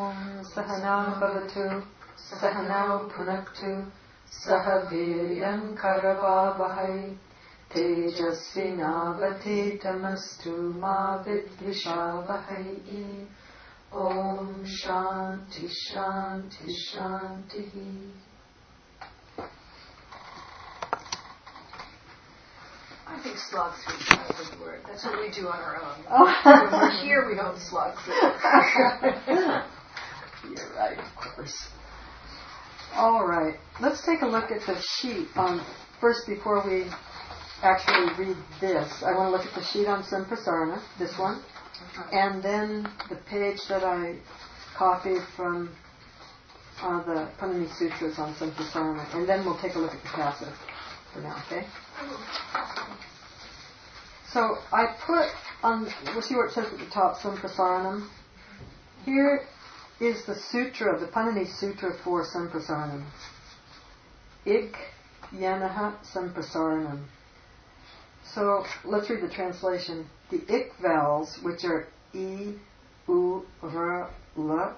Om Sahana Bhavatu Sahana Punaktu Saha Viryam Karavavahai Tejasvinavati Tamastu Ma Vidvishavahai. Om Shanti Shanti Shanti. I think slog through is not a good word. That's what we do on our own. When we're here, we don't slog through. You're right, of course. All right. Let's take a look at the sheet first before we actually read this. I want to look at the sheet on Samprasarana, this one, and then the page that I copied from the Panini Sutras on Samprasarana, and then we'll take a look at the passive for now, okay? So I put on, we'll see what it says at the top, Samprasaranam. Here is the sutra, the Panini Sutra for Samprasaranam. Ik Yanaha Samprasaranam. So let's read the translation. The ik vowels, which are I, U, R, L,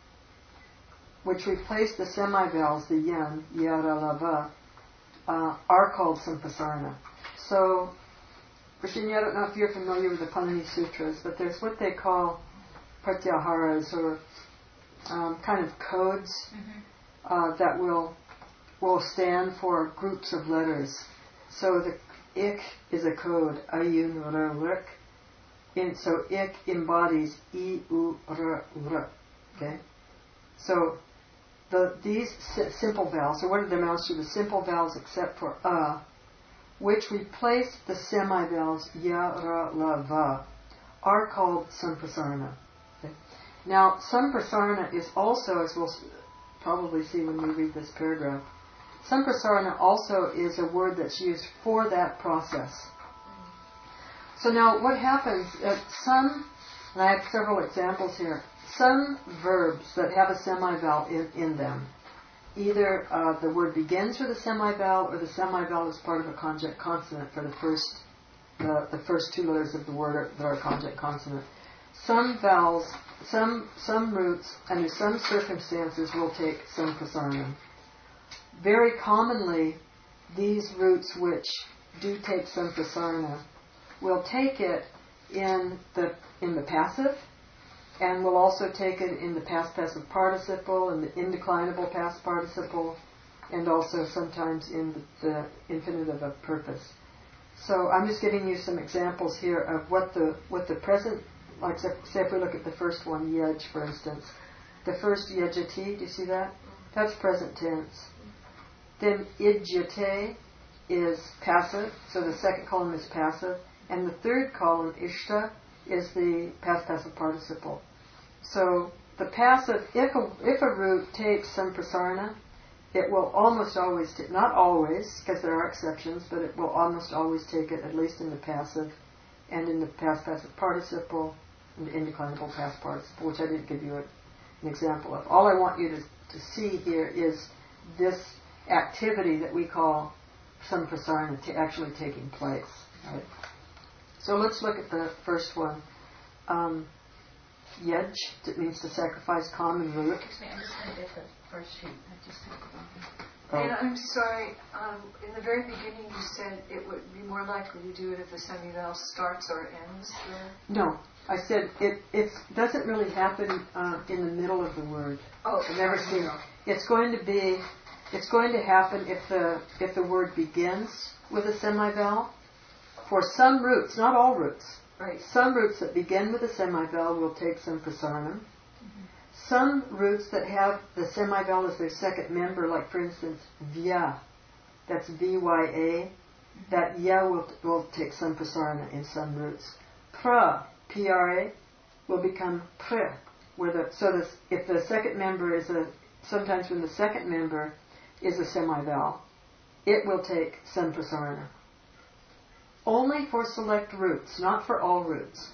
which replace the semi-vowels, the yan, yara, lava, are called Samprasarana. So, Virginia, I don't know if you're familiar with the Panini Sutras, but there's what they call pratyaharas, or kind of codes that will stand for groups of letters. So the ik is a code, ayun, r, lurk. So ik embodies I, U, R, R. Okay? So these simple vowels, so what are the amounts to the simple vowels except for which replace the semi-vowels ya, ra, la, va, are called Samprasarana. Okay? Now, Samprasarana is also, as we'll probably see when we read this paragraph, Samprasarana also is a word that's used for that process. So now what happens, and I have several examples here, some verbs that have a semi-vowel in them, either the word begins with a semi-vowel or the semi-vowel is part of a conjugate consonant for the first two letters of the word that are a conjugate consonant. Some vowels, some roots, under some circumstances will take Samprasaranam. Very commonly, these roots which do take Samprasarana will take it in the passive, and will also take it in the past passive participle, and the indeclinable past participle, and also sometimes in the infinitive of purpose. So I'm just giving you some examples here of what the present, like say if we look at the first one, yej, for instance. The first yejati, do you see that? That's present tense. Then idjate is passive, so the second column is passive, and the third column, ishta, is the past passive participle. So the passive, if a root takes Samprasarana, it will almost always, not always, because there are exceptions, but it will almost always take it, at least in the passive, and in the past passive participle, and the indeclinable past participle, which I didn't give you an example of. All I want you to see here is this activity that we call Samprasarana actually taking place. Right? So let's look at the first one. Yej, it means to sacrifice common root. Excuse me, I'm just going to get the first sheet. I just have it. And I'm sorry, in the very beginning you said it would be more likely to do it if the semi-vowel starts or ends the... No, I said it doesn't really happen in the middle of the word. Oh, I've never seen it. It's going to happen if the word begins with a semi-vowel. For some roots, not all roots. Right. Some roots that begin with a semi-vowel will take Samprasaranam. Some roots that have the semi-vowel as their second member, like for instance, vya, that's V-Y-A, that ya will take Samprasarana in some roots. Pra, P-R-A, will become pre, if the second member is sometimes when the second member is a semi-vowel, it will take Samprasarana. Only for select roots, not for all roots.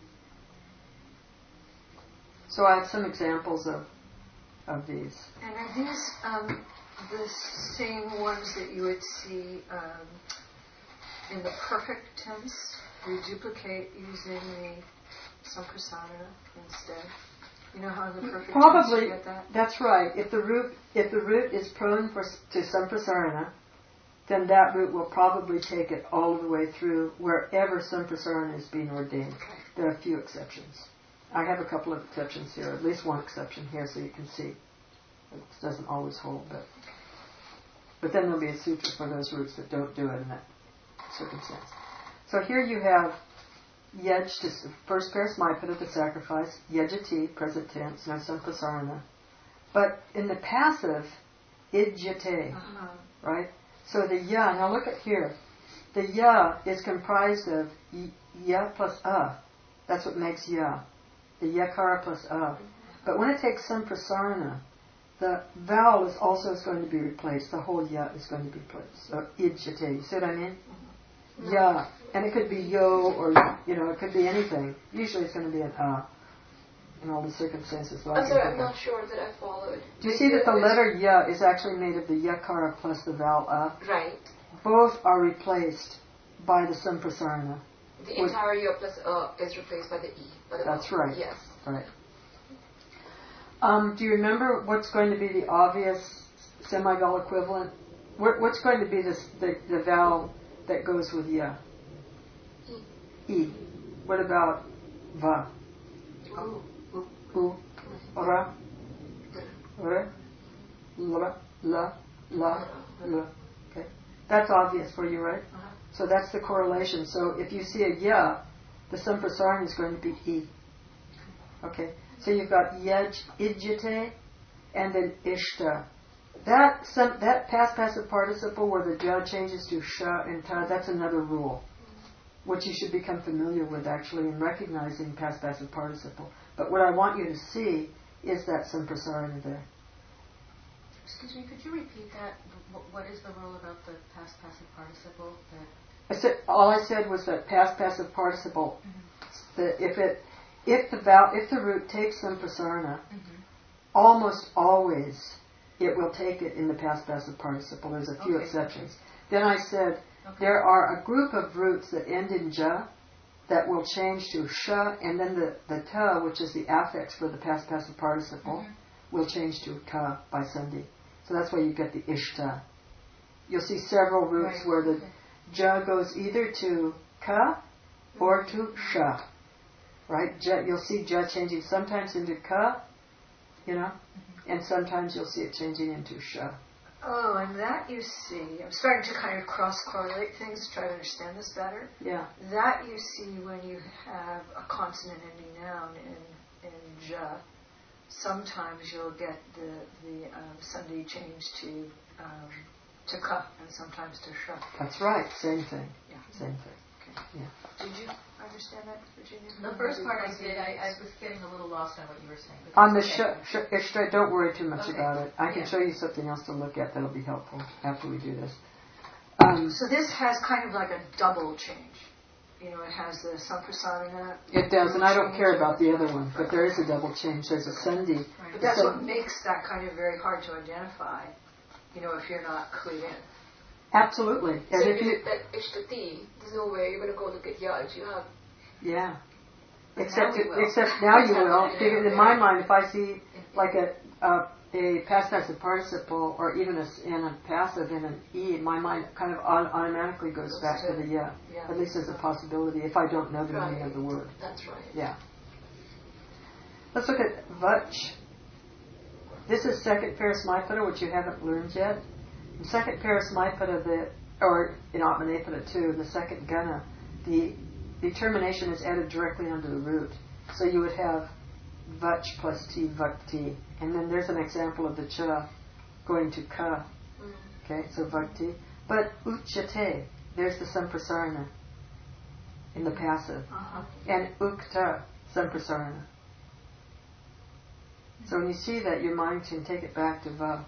So I have some examples of these. And are these the same ones that you would see in the perfect tense? You duplicate using the Samprasarana instead? You know how in the perfect tense Probably, you get that? that's right. If the root is prone to samprasarana, then that root will probably take it all the way through wherever samprasarana is being ordained. There are a few exceptions. I have a couple of exceptions here, at least one exception here so you can see. It doesn't always hold, but then there'll be a sutra for those roots that don't do it in that circumstance. So here you have yej, first parismipata, the sacrifice, yejati, present tense, no samprasarana. But in the passive, idjate, right? So the ya, now look at here. The ya is comprised of ya plus a. That's what makes ya. The yakara plus a. But when it takes samprasarana, the vowel is also going to be replaced. The whole ya is going to be replaced. So idjate. You see what I mean? Ya. And it could be yo or, it could be anything. Usually it's going to be an in all the circumstances. I'm sorry, I'm not sure that I followed. Do you see that the letter ya is actually made of the yakara plus the vowel a? Right. Both are replaced by the samprasarana. The entire ya plus is replaced by the e. By the That's vowel. right. Yes. Right. Do you remember what's going to be the obvious semi-vowel equivalent? What's going to be the vowel that goes with ya? E. What about va? U. Ra. Re. La. La. La. La. Okay. That's obvious for you, right? So that's the correlation. So if you see a ya, the samprasarana is going to be e. Okay. So you've got yej, idjate, and then ishta. That past passive participle where the ja changes to sha and ta, that's another rule, which you should become familiar with actually in recognizing past passive participle. But what I want you to see is that samprasarana there. Excuse me, could you repeat that? What is the rule about the past passive participle? All I said was that past passive participle, that if the root takes samprasarana, almost always it will take it in the past passive participle. There's a few exceptions. Then I said there are a group of roots that end in ja that will change to sha, and then the ta, which is the affix for the past passive participle, will change to ka by sandhi. So that's why you get the ishta. You'll see several roots where the ja goes either to ka or to sha. Right? You'll see ja changing sometimes into ka, and sometimes you'll see it changing into sha. Oh, and that you see, I'm starting to kind of cross-correlate things to try to understand this better. Yeah. That you see when you have a consonant-ending noun in ja. Sometimes you'll get the sandhi change to ka, and sometimes to sha. That's right. Same thing. Yeah. Same thing. Okay. Yeah. Did you understand that, Virginia? The first part I did. I was getting a little lost on what you were saying. On the ishta, don't worry too much about it. I can Yeah. show you something else to look at that'll be helpful after we do this. So this has kind of like a double change. It has the samprasarana. It does, and I don't care about the other one, but there is a double change. There's a sandhi. But that's what makes that kind of very hard to identify, if you're not clued in. Absolutely. So And if you look at ishtati, there's no way you're going to go look at yaj. You have. Yeah. But Except now you will. Because in my mind, if I see like a past passive participle or even in a passive in an e, my mind kind of automatically goes back to the ya. Yeah. At least there's a possibility if I don't know the meaning of the word. That's right. Yeah. Let's look at vach. This is second parismipata, which you haven't learned yet. In second parismipata, or in Atmanepada too, the second gana, the determination is added directly onto the root. So you would have vach plus t, vakti. And then there's an example of the cha going to ka. Okay, so vakti. But uchate, there's the samprasarana in the passive. And ukta, samprasarana. So when you see that, your mind can take it back to va.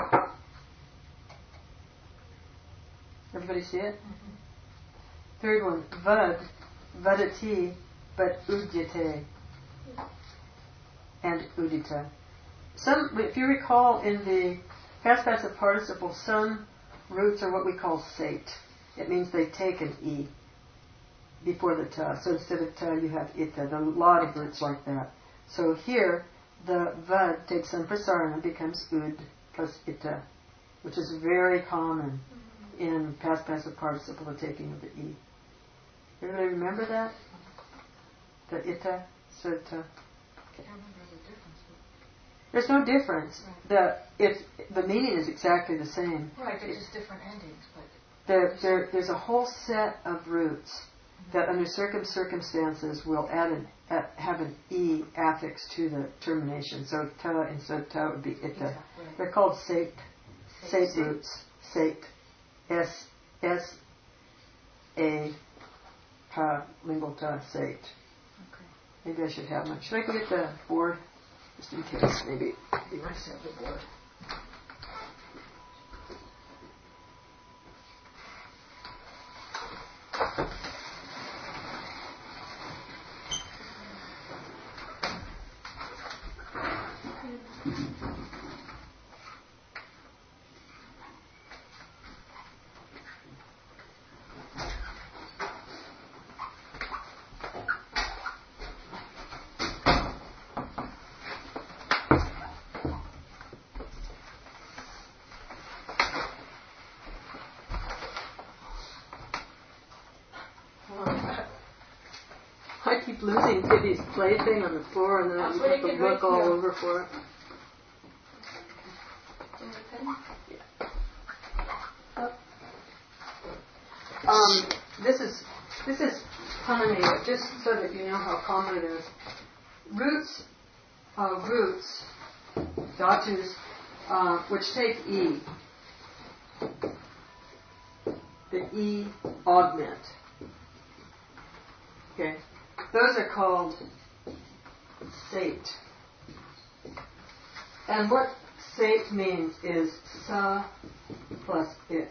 Everybody see it? Third one, vad, vadati, but udyate, and udita. If you recall, in the past passive participle, some roots are what we call sate. It means they take an e before the ta. So instead of ta, you have ita. There are a lot of roots like that. So here, the vad takes samprasarana and becomes ud plus ita, which is very common in past passive participle, the taking of the e. Everybody remember that? The ita, sutta. Okay. There's no difference. The meaning is exactly the same. Right, they're just different endings, but there's a whole set of roots that under certain circumstances will have an e affix to the termination. So ta instead of ta would be ita. right. They're called sate roots. Sate. S-A ta lingual ta sate. Okay. Maybe I should have one. Should I go get the board? Just in case. Maybe it'd be nice to have the board. I keep losing Kitty's plaything on the floor, and then I have to look all over for it. This is Panani, just so that you know how common it is. Roots, dhatus, which take e. The e augment. Okay. Those are called sate. And what sate means is sa plus it.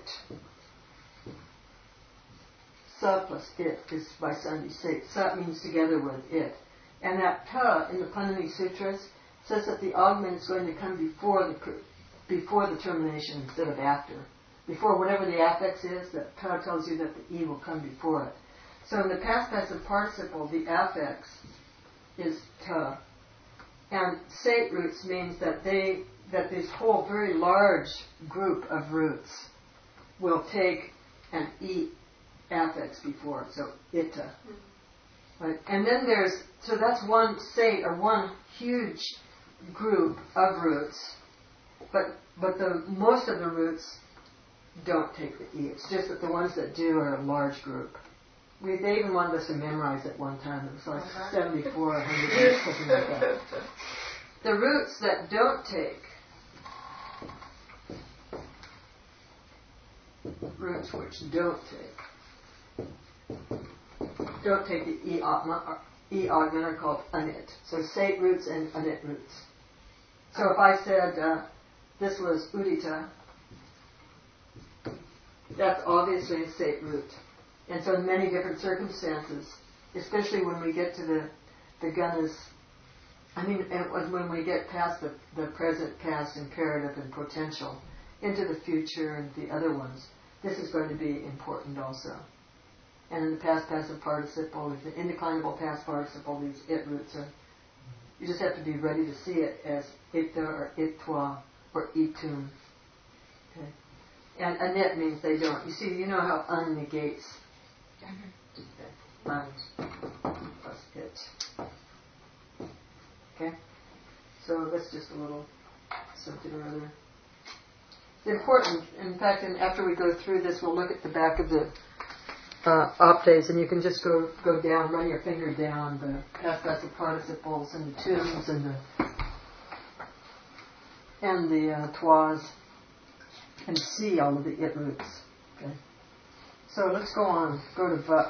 Sa plus it is by Sandhi sate. Sa means together with it. And that ta in the Panani Sutras says that the augment is going to come before the termination instead of after. Before whatever the affix is, that ta tells you that the e will come before it. So in the past passive participle, the affix is ta. And sate roots means that this whole very large group of roots will take an e affix before it, so ita. Right? And then so that's one sate, or one huge group of roots, but most of the roots don't take the e. It's just that the ones that do are a large group. They even wanted us to memorize it one time. It was like 74, 100, something like that. The roots that don't take, roots which don't take the e augment are called anit. So sate roots and anit roots. So if I said this was udita, that's obviously a sate root. And so in many different circumstances, especially when we get to the gunas, and when we get past the present, past, imperative, and potential, into the future and the other ones, this is going to be important also. And in the past passive participle, the indeclinable past participle, these it roots are, you just have to be ready to see it as ita or itwa or itum. Okay. And anit means they don't. You know how un negates. Okay. Un plus it. Okay? So that's just a little something or other. It's important. In fact, after we go through this, we'll look at the back of the optes, and you can just go down, run your finger down the past passive participles and the tums and the twas, and see all of the it roots. Okay. So let's go on. Go to vup.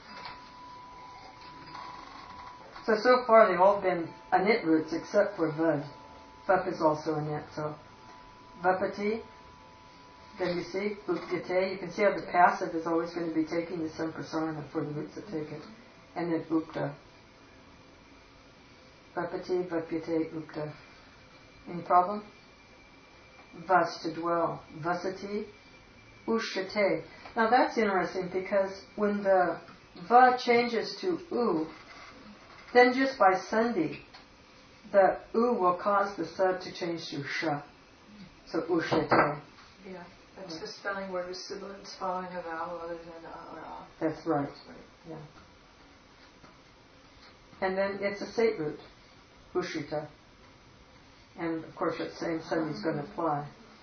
So far they've all been anit roots except for vud. Vup is also anit. So vupati. Then you see upyate. You can see how the passive is always going to be taking the samprasarana for the roots that take it. And then upta. Vupati, vupyate, upta. Any problem? Vas, to dwell. Vasati, ushyate. Now that's interesting because when the va changes to u, then just by sandhi, the U will cause the sa to change to sha. So ushete. Yeah. That's the spelling word with sibilants following a vowel other than a or a. That's right. Yeah. And then it's a sate root, ushita. And of course that same sandhi is going to apply.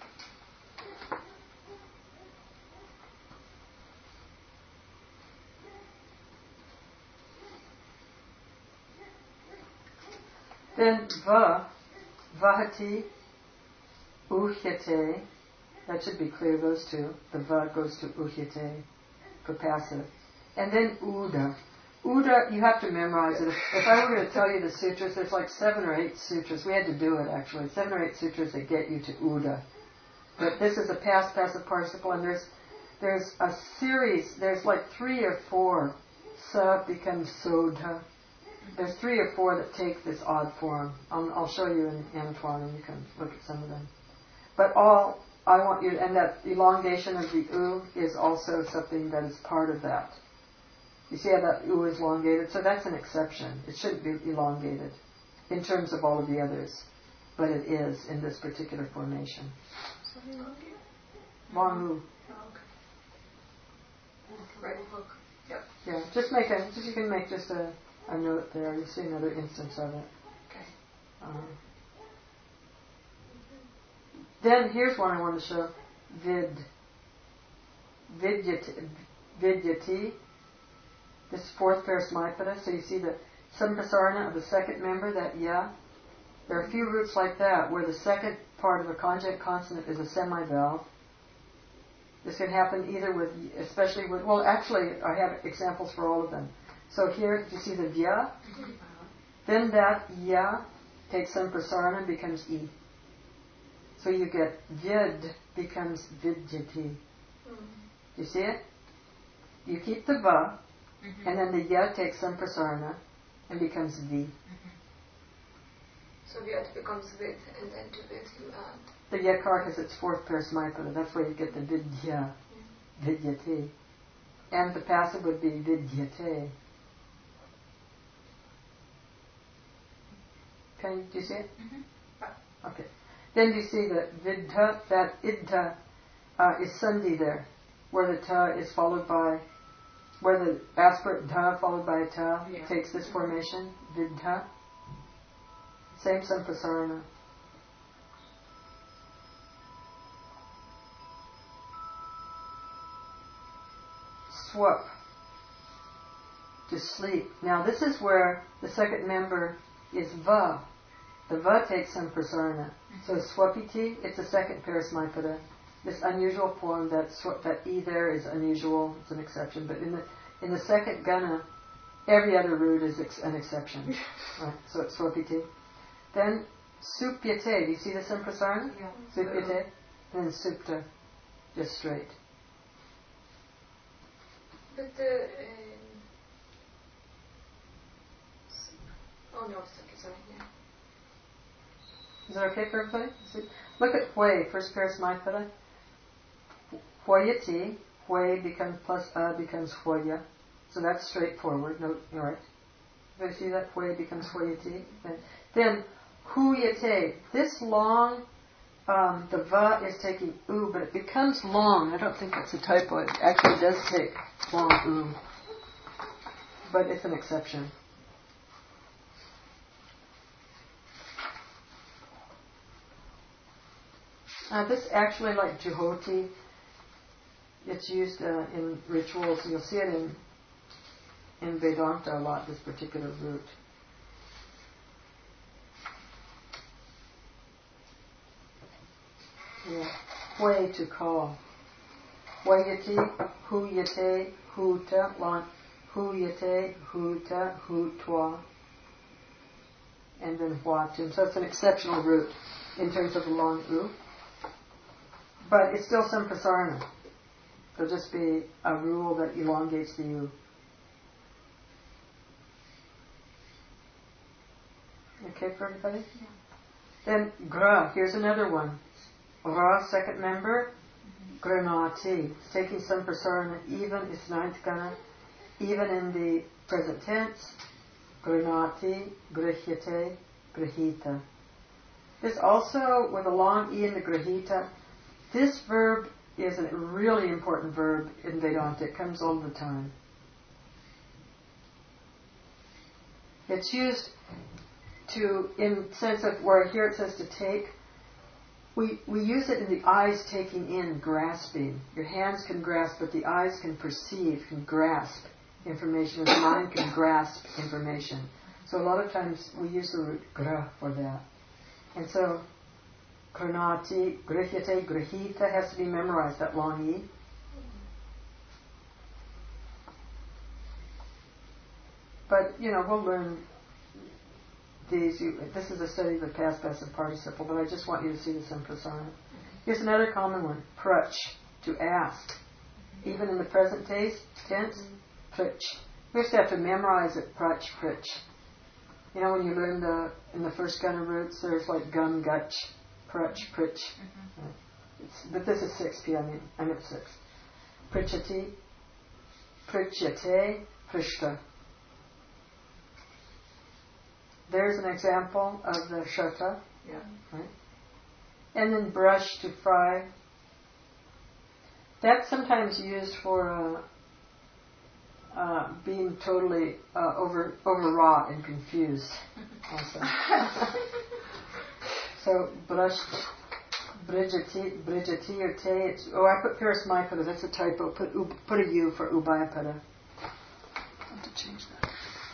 Then va, vahati, uhyate. That should be clear, those two. The va goes to uhyate for passive. And then uda. Uda, you have to memorize it. If I were going to tell you the sutras, there's like 7 or 8 sutras. We had to do it actually. 7 or 8 sutras that get you to uda. But this is a past passive participle, and there's a series. There's like 3 or 4. Sa becomes sodha. There's 3 or 4 that take this odd form. I'll show you in Antoine, and you can look at some of them. But all I want you, and that elongation of the u is also something that is part of that. You see how that u is elongated? So that's an exception. It shouldn't be elongated in terms of all of the others, but it is in this particular formation. So elongated? Long u. Oh, okay. Right. Yep. Yeah, you can make just a note there. You see another instance of it. Okay. Then here's one I want to show. Vidyati. This fourth pair smipada. So you see the sampasarana of the second member, that ya. There are a few roots like that where the second part of a conjugate consonant is a semivowel. This can happen either with, especially with, well actually I have examples for all of them. So here you see the vya. Then that ya takes sampasarana and becomes e. So you get vid becomes vidyati. You see it? You keep the va, and then the ya takes sampasarana and becomes vi. So vyat becomes vid, and then to vid you add. The yakar has its fourth pair smipada. That's where you get the vidya, vidyati. And the passive would be vidyate. Do you see it? Okay. Then you see that vidha, that idha is sandhi there, where the ta is followed by, where the aspirate dha followed by a ta takes this formation, vidha. Same sampasarana. Swap. To sleep. Now this is where the second member is va. The va takes sampasarana. So swapiti, it's a second pair smipada. This unusual form, that e there is unusual, it's an exception. But in the second gana, every other root is an exception. Right? So it's swapiti. Then supyate, do you see the sampasarana? Yeah. Supyate. Then supta, just straight. But the... oh no, it's okay, sorry. Yeah. Is that okay for everybody? Look at hue, first pair smipada. Huyati, hue becomes plus becomes huya. So that's straightforward. No, you're right. You see that? Hue becomes huyati. Then huyate. This long, the va is taking u, but it becomes long. I don't think that's a typo. It actually does take long u. But it's an exception. This actually, like Juhoti, it's used in rituals. You'll see it in Vedanta a lot, this particular root. Yeah. Way to call. Wayati, huyate, huta, long, huyate, huta, hutwa, and then huatum. So it's an exceptional root in terms of the long u. But it's still sampasarana. There'll just be a rule that elongates the u. Okay for everybody? Yeah. Then gra, here's another one. Ra, second member, granati. It's taking sampasarana even, it's ninth gana, even in the present tense. Granati, grihyate, grahita. There's also, with a long E in the grahita, this verb is a really important verb in Vedanta. It comes all the time. It's used to, in sense of where here it says to take, we use it in the eyes taking in, grasping. Your hands can grasp, but the eyes can perceive, can grasp information, and the mind can grasp information. So a lot of times we use the root gra for that. And so, granati, grihyate, grahita has to be memorized, that long E. But, we'll learn these. This is a study of the past passive participle, but I just want you to see the Samprasarana. Here's another common one, prach, to ask. Even in the present tense, prach. We just have to memorize it, prach, prach. When you learn in the first gunner roots, there's like gun, gutch, prach, prach. But this is 6p, I'm at 6. Prichati, prichyate, prishta. There's an example of the shata. Yeah. Right? And then brush, to fry. That's sometimes used for being totally overwrought and confused. Also. So brush, brijati or te. I put Parasmaipada. That's a typo. Put a U for Ubayapada. I have to change that.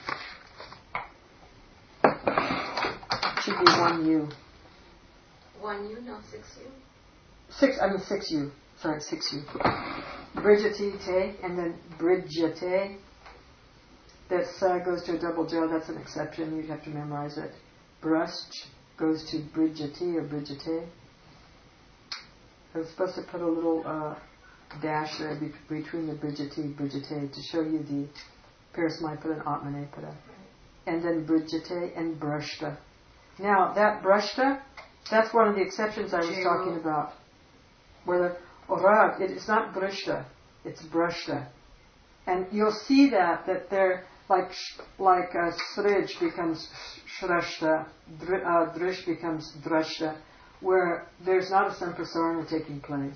Should be 1U. 1U, not 6U? 6U. Sorry, 6U. Brijati, te, and then brijate. That goes to a double J. That's an exception. You'd have to memorize it. Brush goes to brijati or brijate. I was supposed to put a little dash there between the brijati, brijate to show you the Parasmaipada and Atmanepada. And then brijate and brushta. Now, that brushta, that's one of the exceptions I was talking about. Where the orag, it's not brushta, it's brushta. And you'll see that they're like srij becomes shrashta, drish becomes drashta, where there's not a samprasarana taking place.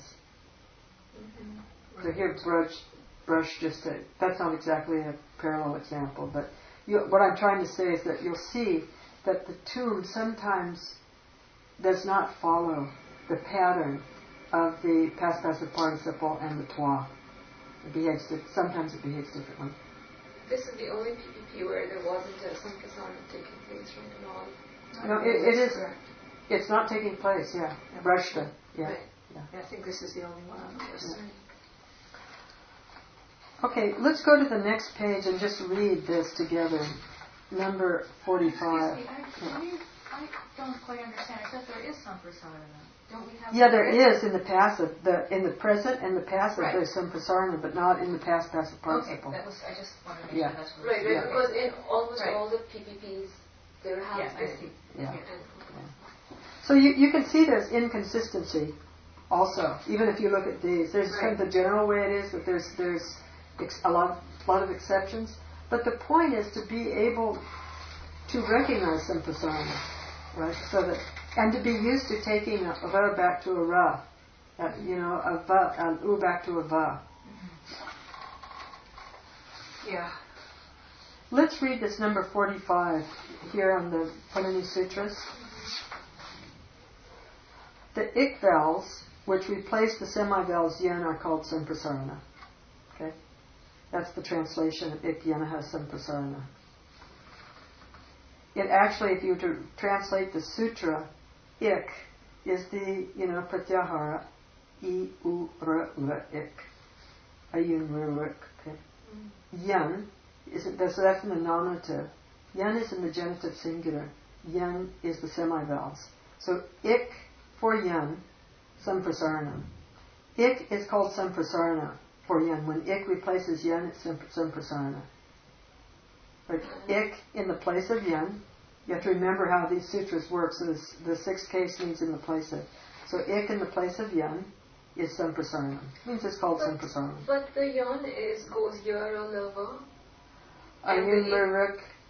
So here, brush just that's not exactly a parallel example, but what I'm trying to say is that you'll see that the tune sometimes does not follow the pattern of the past passive participle and the twa. Sometimes it behaves differently. This is the only PPP where there wasn't a Samprasarana taking place, right? No, it is. It's not taking place, yeah. Brushta, yeah. Right. Yeah. I think this is the only one on the list. Okay, let's go to the next page and just read this together. Number 45. Excuse me, I don't quite understand. I thought there is Samprasarana. Don't we have? Yeah, there is in the passive. In the present and the passive, right. There's Samprasarana, but not in the past passive participle. Okay, I just wanted to make sure that's what Right, Yeah. because in almost all the PPPs, there has Yes, been. I see. Yeah. And So you can see there's inconsistency also, even if you look at these. There's kind of the general way it is, but there's a lot of exceptions. But the point is to be able to recognize Samprasarana, right? So that, and to be used to taking a va back to a ra, a va, an u back to a va. Yeah. Let's read this number 45 here on the Panini Sutras. The ik vowels, which replace the semi-vowels yen, are called Samprasarana. Okay? That's the translation of ik yanaha Samprasarana. It actually, if you were to translate the sutra, ik is the, pratyahara, I, u, r, ik. Ayun, r, okay? Yan, so that's in the nominative. Yan is in the genitive singular. Yan is the semi-vowels. So ik for yan, Samprasarana. Ik is called Samprasarana for yan. When ik replaces yan, it's Samprasarana. But ik in the place of yan, you have to remember how these sutras work. So the sixth case means in the place of. So ik in the place of yan is Samprasarana. Means it's called Samprasarana. But the yan goes here on the va. Ayun, lyric,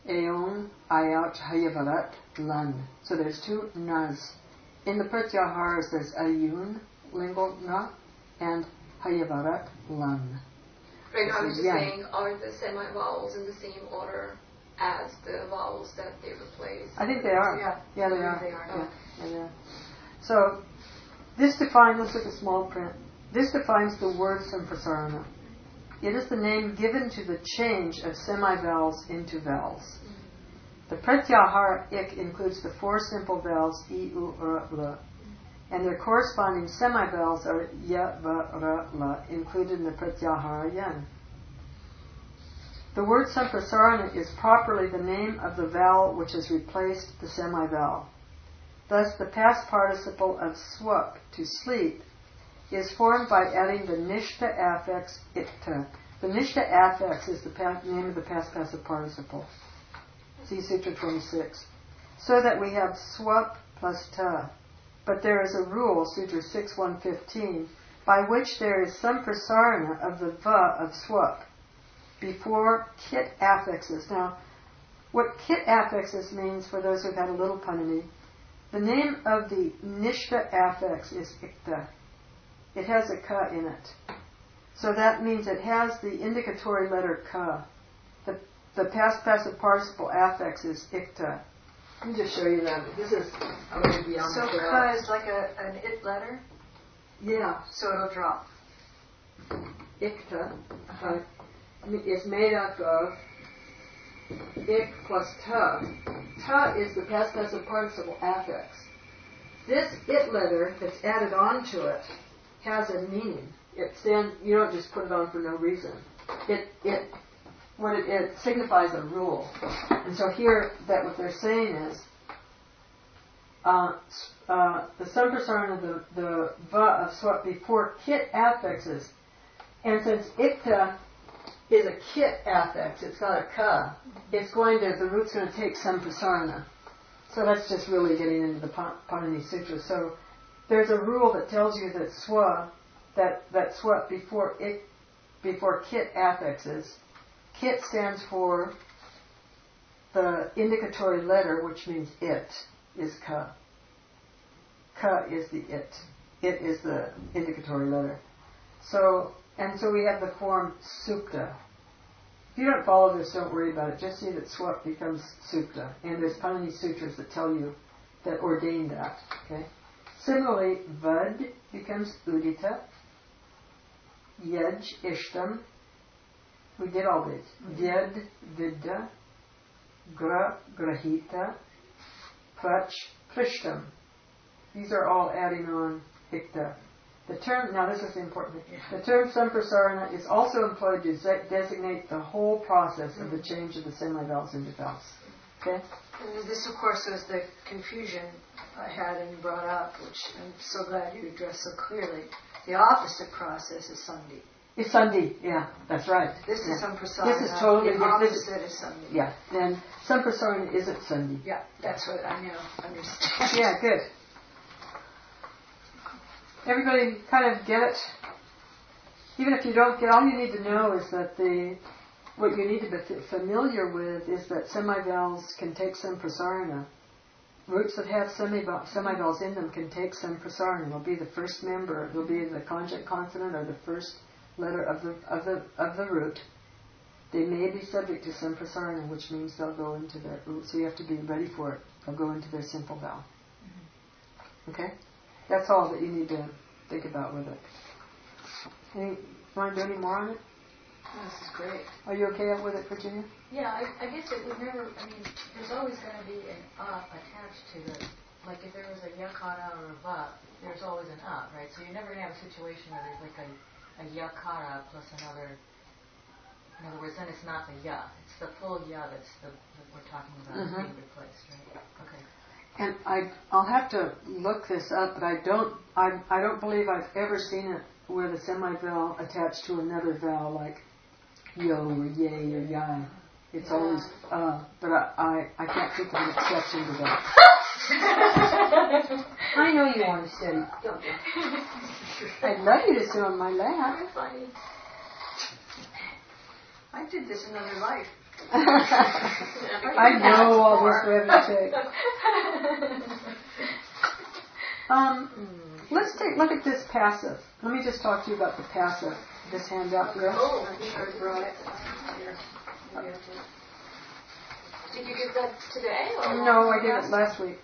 Aon, Ayat, Hayavarat, Lun. So there's two nas. In the Pratyaharas there's Ayun, lingual na, and Hayavarat, Lun. Right, I was just Yeah. saying, are the semi-vowels in the same order as the vowels that they replace? I think they are. Yeah. Yeah, they are. They are. Yeah, they are. So, this defines, let's look at small print. This defines the word samprasarana. It is the name given to the change of semi-vowels into vowels. The pratyahara ik includes the four simple vowels I, U, R, L, and their corresponding semi-vowels are ya, va, ra, la, included in the pratyahara yan. The word samprasarana is properly the name of the vowel which has replaced the semi-vowel. Thus, the past participle of swap, to sleep, is formed by adding the nishta affix ikta. The nishta affix is the name of the past passive participle. See Sutra 26. So that we have swap plus ta. But there is a rule, Sutra 6.115, by which there is some prasarana of the va of swap before kit affixes. Now, what kit affixes means, for those who've had a little panini, the name of the nishta affix is ikta. It has a ka in it. So that means it has the indicatory letter ka. The past passive participle affix is ikta. Let me just show you that. This is a little beyond So the ka is like an it letter, Yeah, so it'll drop. ikta is made up of ik plus ta. Ta is the past passive participle affix. This it letter that's added onto it has a meaning. You don't just put it on for no reason. It signifies a rule. And so here, what they're saying is, the samprasarana of the va of swat before kit affixes, and since ikta is a kit affix, it's got a ka, the root's going to take samprasarana. So that's just really getting into the Panini Sutra. So there's a rule that tells you that swat before kit affixes. Kit stands for the indicatory letter, which means it, is ka. Ka is the it. It is the indicatory letter. So we have the form sukta. If you don't follow this, don't worry about it. Just see that swat becomes sukta. And there's Panini Sutras that tell you, that ordain that. Okay. Similarly, vad becomes udita. Yaj, ishtam. We did all these. Vyad, vidya. Gra, grahita. Prach, prishtam. These are all adding on ikta. The term, now this is important. The term samprasarana is also employed to designate the whole process of the change of the semi-vowels into vowels. Okay? And this, of course, was the confusion I had and brought up, which I'm so glad you addressed so clearly. The opposite process is sandhi. It's sandhi, yeah, that's right. This is yeah. samprasarana. This is totally the opposite is sandhi. Yeah, and samprasarana isn't sandhi. Yeah, that's what I now understand. Yeah, good. Everybody kind of get it? Even if you don't get, all you need to know is that what you need to be familiar with is that semi-vowels can take samprasarana. Roots that have semi-vowels in them can take samprasarana. It'll be the first member. It'll be the conjunct consonant or the first letter of the root. They may be subject to samprasarana, which means they'll go into their root. So you have to be ready for it. They'll go into their simple vowel. Okay? That's all that you need to think about with it. You want to do any more on it? This is great. Are you okay with it, Virginia? Yeah, I guess it would never, there's always going to be an attached to it. Like if there was a yakara or a va, there's always an right? So you're never going to have a situation where there's like a yakara plus another. In other words, then it's not the ya. It's the full ya that we're talking about being replaced, right? Okay. And I'll have to look this up, but I don't believe I've ever seen it where the semi-vowel attached to another vowel like yo or yay or yai. It's always but I can't think of an exception to that. I know you want to study. I'd love you to sit on my lap. I did this in another life. I know all this revenue. Let's take look at this passive. Let me just talk to you about the passive. This handout here. Oh, sure, brought it. Did you give that today? Or No, I did it last week.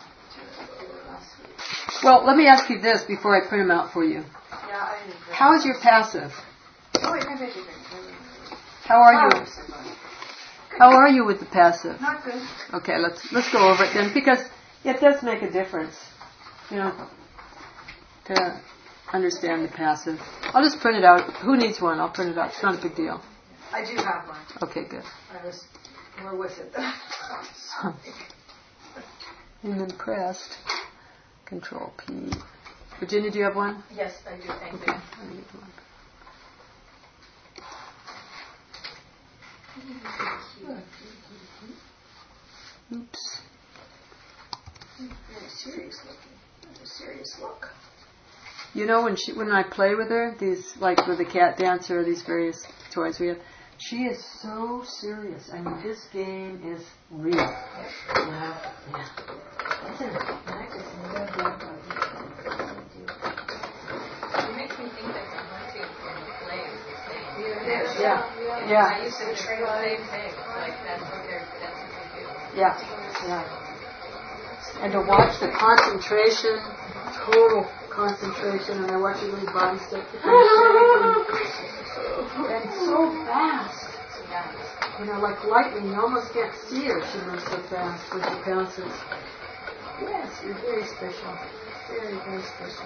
Well, let me ask you this before I print them out for you. Yeah, I did. How is your passive? Oh, wait, maybe I did. How are you? How are you with the passive? Not good. Okay, let's go over it then, because it does make a difference, to understand the passive. I'll just print it out. Who needs one? I'll print it out. It's not a big deal. I do have one. Okay, good. We're with it. I'm impressed. Control P. Virginia, do you have one? Yes, I do. Thank Okay. Oops. Very serious looking. That's a serious look. When I play with her, these, like with the cat dancer, these various toys we have, she is so serious. I mean, this game is real. Yeah. Isn't it? It makes me think that the hunting and the play is the same. Yeah. I used to train the same thing. Like that's what they do. Yeah. And to watch the concentration, total concentration, and I watch her little body start to kind of shake, and so fast. Like lightning, you almost can't see her. She moves so fast when she bounces. Yes, you're very special. Very, very special.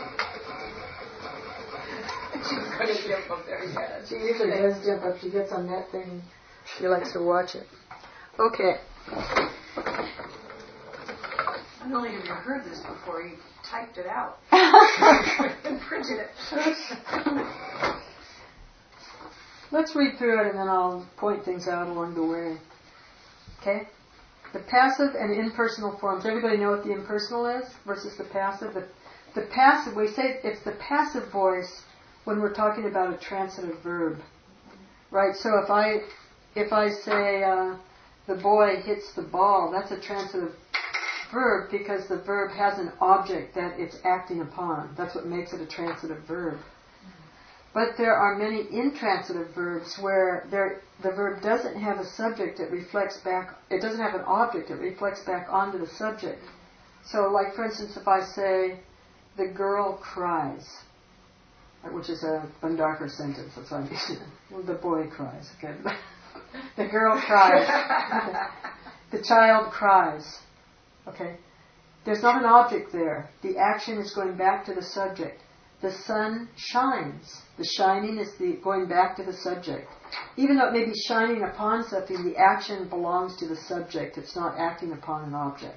She's going to jump up there, yeah. She usually does jump up. She gets on that thing. She likes to watch it. Okay. I don't think you heard this before. You typed it out and printed it. Let's read through it and then I'll point things out along the way. Okay? The passive and impersonal forms. Everybody know what the impersonal is versus the passive? The passive, we say it's the passive voice when we're talking about a transitive verb. Right? So if I say the boy hits the ball, that's a transitive verb because the verb has an object that it's acting upon. That's what makes it a transitive verb. But there are many intransitive verbs where the verb doesn't have a subject, it reflects back, it doesn't have an object, it reflects back onto the subject. So like for instance, if I say, the girl cries, which is a Bhandarkar sentence, that's what I'm using. Well, the boy cries, okay. The girl cries. The child cries. Okay. There's not an object there. The action is going back to the subject. The sun shines. The shining is the going back to the subject. Even though it may be shining upon something, the action belongs to the subject. It's not acting upon an object.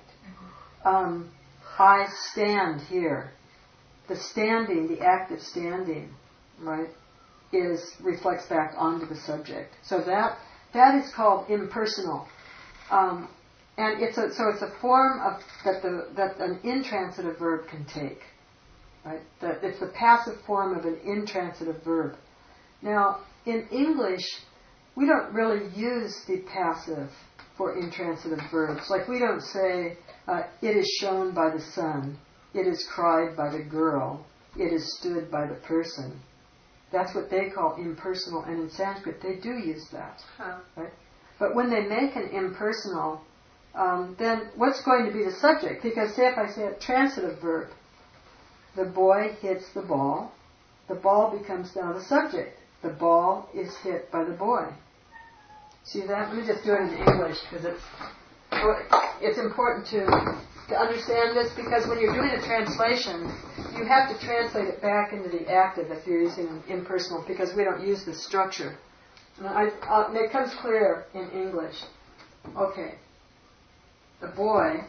I stand here. The standing, the act of standing, right, reflects back onto the subject. So that is called impersonal. And it's a form of that an intransitive verb can take. Right? It's the passive form of an intransitive verb. Now, in English, we don't really use the passive for intransitive verbs. Like we don't say, it is shown by the sun, it is cried by the girl, it is stood by the person. That's what they call impersonal, and in Sanskrit they do use that. Right? But when they make an impersonal, then what's going to be the subject? Because say if I say a transitive verb, the boy hits the ball becomes now the subject. The ball is hit by the boy. See that? Let me just do it in English because it's important to understand this, because when you're doing a translation, you have to translate it back into the active if you're using an impersonal, because we don't use the structure. And it comes clear in English. Okay. The boy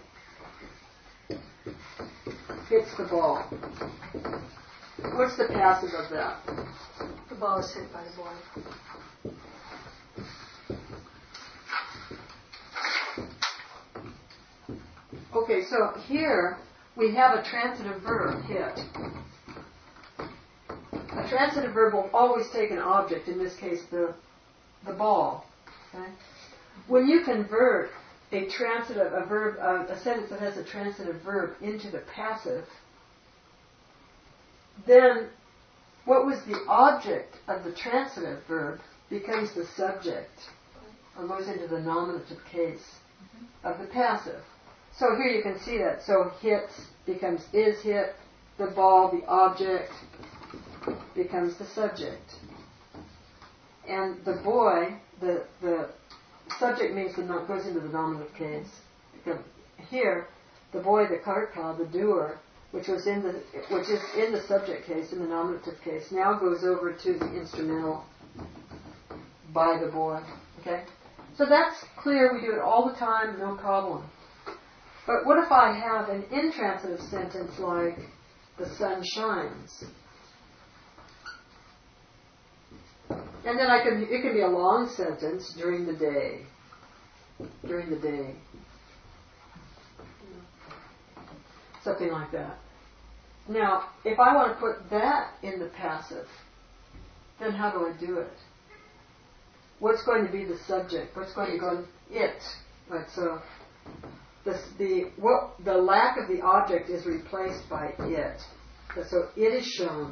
hits the ball. What's the passive of that? The ball is hit by the boy. Okay, so here we have a transitive verb, hit. A transitive verb will always take an object, in this case the ball. Okay? When you convert a sentence that has a transitive verb into the passive, then what was the object of the transitive verb becomes the subject, or goes into the nominative case of the passive. So here you can see that. So hits becomes is hit, the ball, the object, becomes the subject. And the boy, the subject means goes into the nominative case. Here, the boy, the karka, the doer, which is in the subject case, in the nominative case, now goes over to the instrumental by the boy. Okay? So that's clear. We do it all the time, no problem. But what if I have an intransitive sentence like, the sun shines? And then it can be a long sentence, during the day. During the day. Something like that. Now, if I want to put that in the passive, then how do I do it? What's going to be the subject? What's going to go? It. Right, so the lack of the object is replaced by it. So it is shown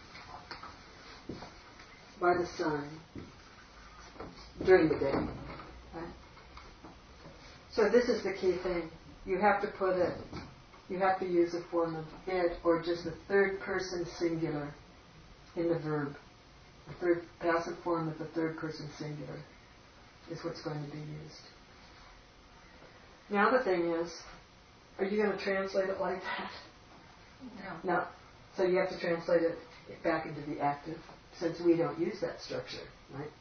by the sun during the day. Right? So this is the key thing. You have to use a form of it or just the third person singular in the verb. The third passive form of the third person singular is what's going to be used. Now the thing is, are you going to translate it like that? No. So you have to translate it back into the active, since we don't use that structure, right?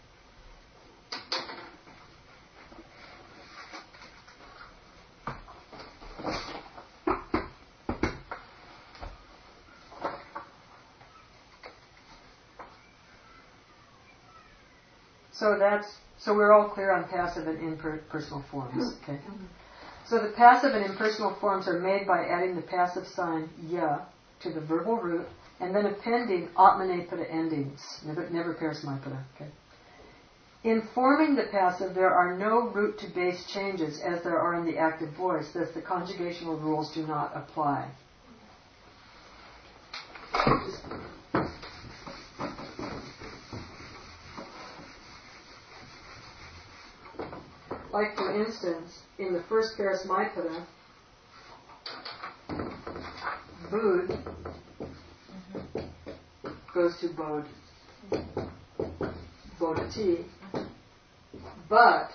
So we're all clear on passive and impersonal forms. Okay. So the passive and impersonal forms are made by adding the passive sign ya to the verbal root and then appending atmanepada endings, never paresmaipada. Okay. In forming the passive, there are no root to base changes as there are in the active voice. Thus, the conjugational rules do not apply. Like, for instance, in the first paresmaipada, Bud goes to Bod. Bodati. But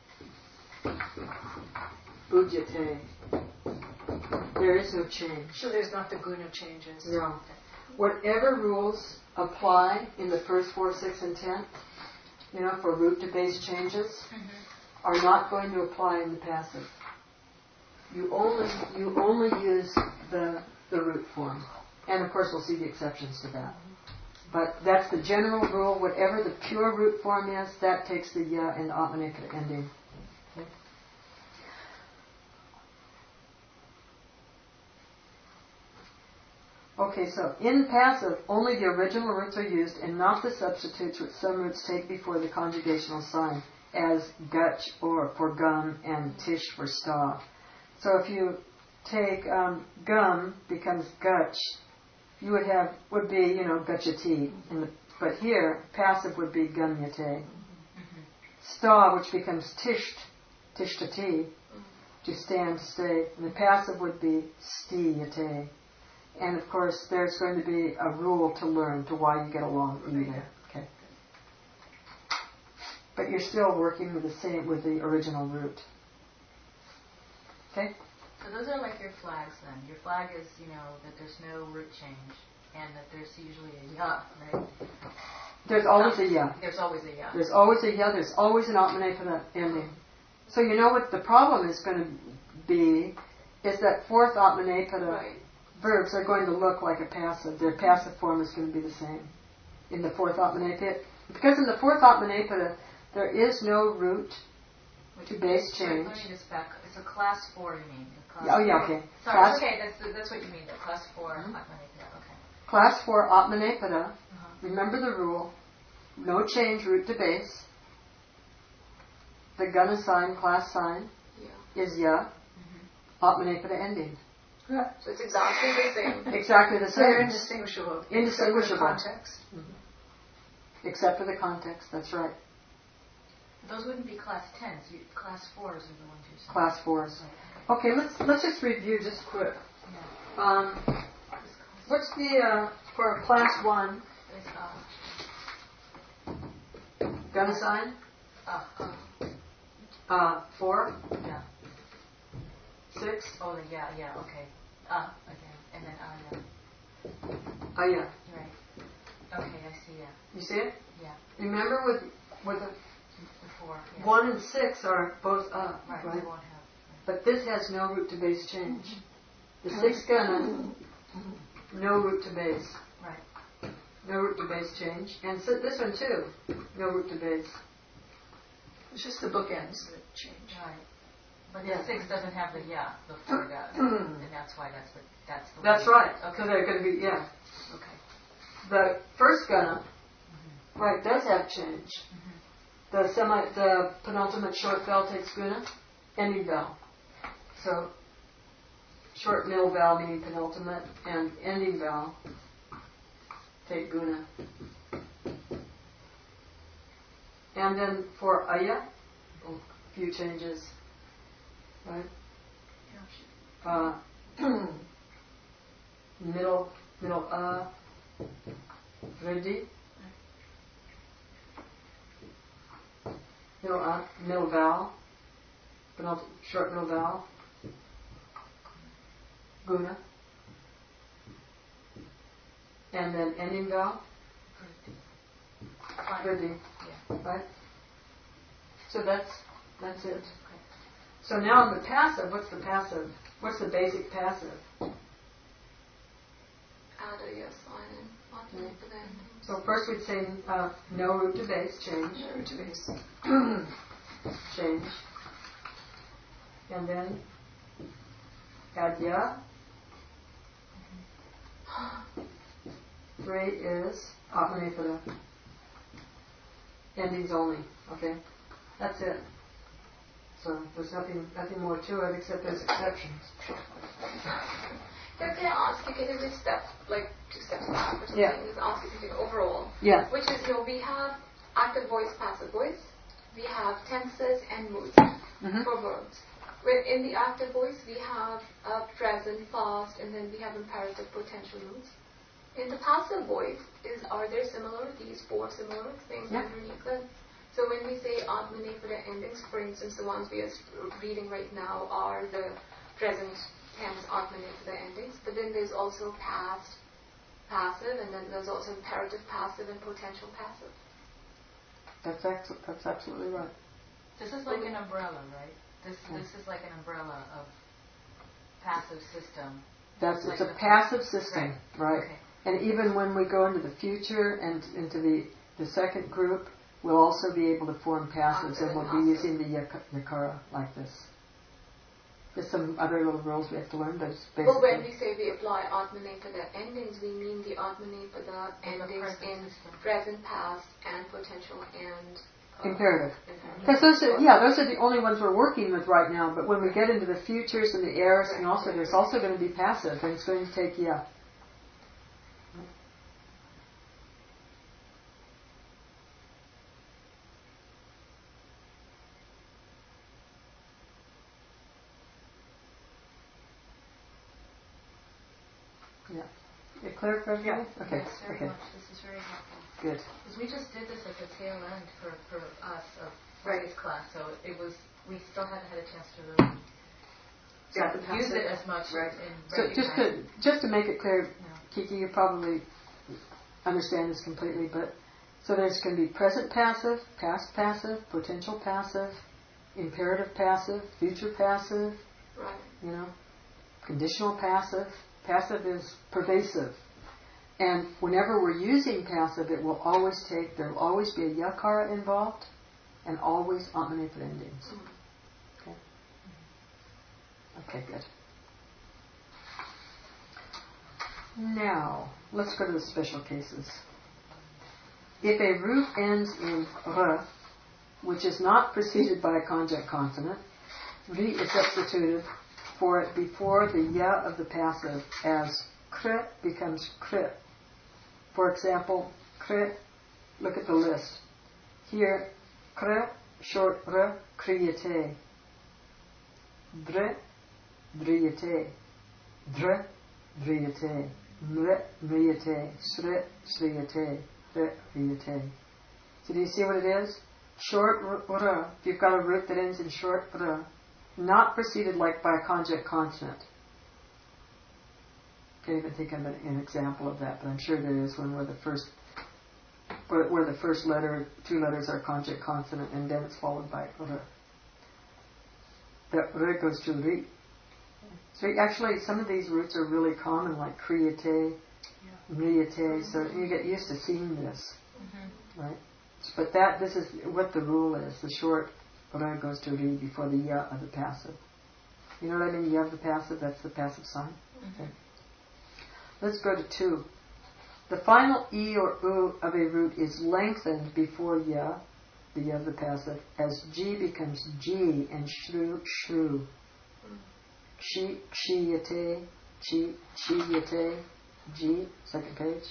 Budyate. There is no change. So there's not the guna changes. No. Whatever rules apply in the first 4, 6, and 10, for root to base changes, are not going to apply in the passive. You only use the root form. And of course we'll see the exceptions to that. But that's the general rule. Whatever the pure root form is, that takes the ya and atmanepada ending. Okay, so in passive, only the original roots are used and not the substitutes which some roots take before the conjugational sign, as gutch or for gum and tish for sta. So if you take gum becomes gutch, you would be gutchati. But here, passive would be gumyate. Sta, which becomes tishtati, to stand, to stay. And the passive would be stiyate. And of course, there's going to be a rule to learn to why you get along either. Okay. But you're still working with the original root. Okay? So those are like your flags then. Your flag is, that there's no root change and that there's usually a ya, right? There's always a ya. There's always a ya. There's always a ya. There's always an atmanepada ending. So you know what the problem is going to be is that fourth atmanepada verbs are going to look like a passive. Their passive form is going to be the same in the fourth atmanepada. Because in the fourth atmanepada, there is no root to base change. Let me just back. It's a class 4, you mean? Okay. Sorry, okay, that's what you mean, the class 4 atmanepada, okay. Class 4 atmanepada, remember the rule, no change root to base. the gana sign, class sign, Yeah. is ya, Atmanepada ending. Yeah. So it's exactly the same. Exactly the So they're same. indistinguishable. Indistinguishable. Except for context. Except for the context, that's right. Those wouldn't be class 10s. Class 4s are the ones you said. Class 4s. Right. Okay, let's just review just quick. Yeah. What's the, for class 1, It's, gana sign? 4, yeah. 6, Oh, yeah, okay. Again. And then, yeah. aya. Right. Okay, I see, yeah. You see it? Yeah. Remember with the The 4, yeah. 1 and 6 are both Right, right? we won't have. But this has no root to base change. The 6 gana, no root to base. Right. No root to base change. And so this one too, no root to base. It's just the bookends that change. Right. But Yeah. the 6 doesn't have the the 4 does. And that's why that's the That's one. right. Okay. So they're going to be, yeah. Okay. The first gana, right, does have change. The penultimate short vowel takes guna, ending vowel. So short middle vowel meaning penultimate, and ending vowel take guna. And then for aya, a few changes, right? Middle ready. Middle vowel, short middle vowel, guna, and then ending vowel, ready, right? So that's it. So now in the passive, what's the passive? What's the basic passive? Add a yes sign and Atmanepada ending. So first we'd say no root to base, change. No root to base. Change. And then add ya. 3 is Atmanepada. Endings only. Okay? That's it. So there's nothing more to it except there's exceptions. Can I ask you, can you just step, like 2 steps back or something? Yeah. Just ask you something overall. Yeah. Which is, we have active voice, passive voice. We have tenses and moods for verbs. Where in the active voice, we have present, past, and then we have imperative, potential moods. In the passive voice, are there similar, these 4 similar things underneath them? So when we say Atmanepada endings, for instance, the ones we are reading right now are the present tense Atmanepada endings, but then there's also past passive, and then there's also imperative passive and potential passive. That's absolutely right. This is like an umbrella, right? This is like an umbrella of passive system. It's a passive system, right? Okay. And even when we go into the future and into the second group, we'll also be able to form passives, and we'll be using the yakara like this. There's some other little rules we have to learn, but it's basically... Well, when we say we apply Atmanepada endings, we mean the Atmanepada endings in present, past, and potential, and... imperative. Because those are the only ones we're working with right now, but when we get into the futures and the heirs, and also there's also going to be passive, and it's going to take Yeah. It clear for everyone? Yeah. Okay. Yes, very much. This is very helpful. Good. Because we just did this at the tail end for us of Friday's class, so we still haven't had a chance to really use it as much in So just to make it clear, Kiki, you probably understand this completely, but so there's going to be present passive, past passive, potential passive, imperative passive, future passive, conditional passive. Passive is pervasive. And whenever we're using passive, there will always be a yakara involved, and always Atmanepada endings. Okay? Okay, good. Now, let's go to the special cases. If a root ends in r, which is not preceded by a conjunct consonant, ri is substituted for it before the ya of the passive as kr becomes kr. For example, kr, look at the list. Here, kr, short r, kriyate. Dr, driyate. Dr, driyate. Mr, mriyate. Sr, sriyate. R, riyate. So do you see what it is? Short r, if you've got a root that ends in short r, not preceded like by a conjunct consonant. Can't even think of an example of that, but I'm sure there is one where the first letter, two letters are conjunct consonant, and then it's followed by r. The r goes to ri. So actually, some of these roots are really common, like kriyate, mriyate. So you get used to seeing this, right? But this is what the rule is. The short r goes to ri before the ya of the passive. You know what I mean? Ya of the passive. That's the passive sign. Okay. Let's go to 2. The final E or U of a root is lengthened before ya, the ya of the passive, as G becomes G and shru, shru. Kshi, kshiyate, chi, chiyate, G, second page.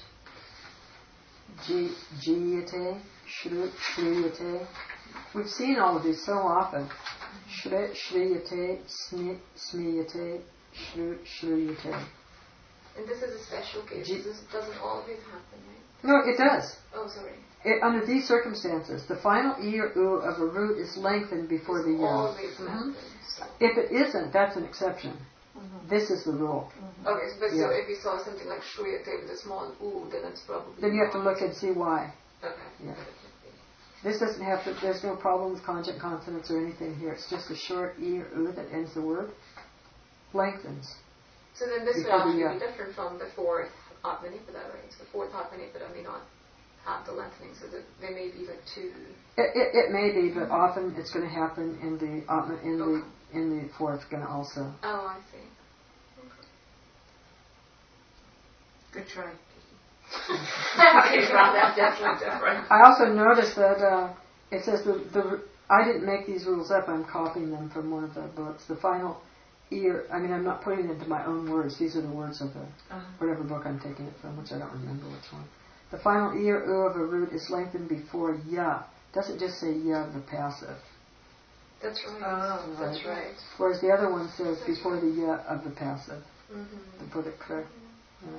G, jiyate, shru, shriyate. We've seen all of these so often. Shre, shriyate, smi, smiyate, shru, shriyate. And this is a special case. This doesn't always happen, right? No, it does. Oh, sorry. Under these circumstances, the final E or U of a root is lengthened before the ya. Always happens. So. If it isn't, that's an exception. This is the rule. Okay, so if you saw something like shruyate with a small u, then it's probably... Then you have to look and see why. Okay. Yeah. This doesn't have to, there's no problem with conjunct consonants or anything here. It's just a short E or U that ends the word. Lengthens. So then this would actually be different from the fourth Atmanipada, right? So the fourth Atmanipada may not have the lengthening, so that there may be like 2... It may be, but often it's going to happen in the in the fourth gana also. Oh, I see. Okay. Good try. That's definitely different. I also noticed that it says I didn't make these rules up. I'm copying them from one of the books. The final ear. I mean, I'm not putting it into my own words. These are the words of the whatever book I'm taking it from, which I don't remember which one. The final e or u of a root is lengthened before ya. Doesn't just say ya of the passive. That's right. Oh, that's right. Whereas the other one says before the ya of the passive. To put it correct. Yeah.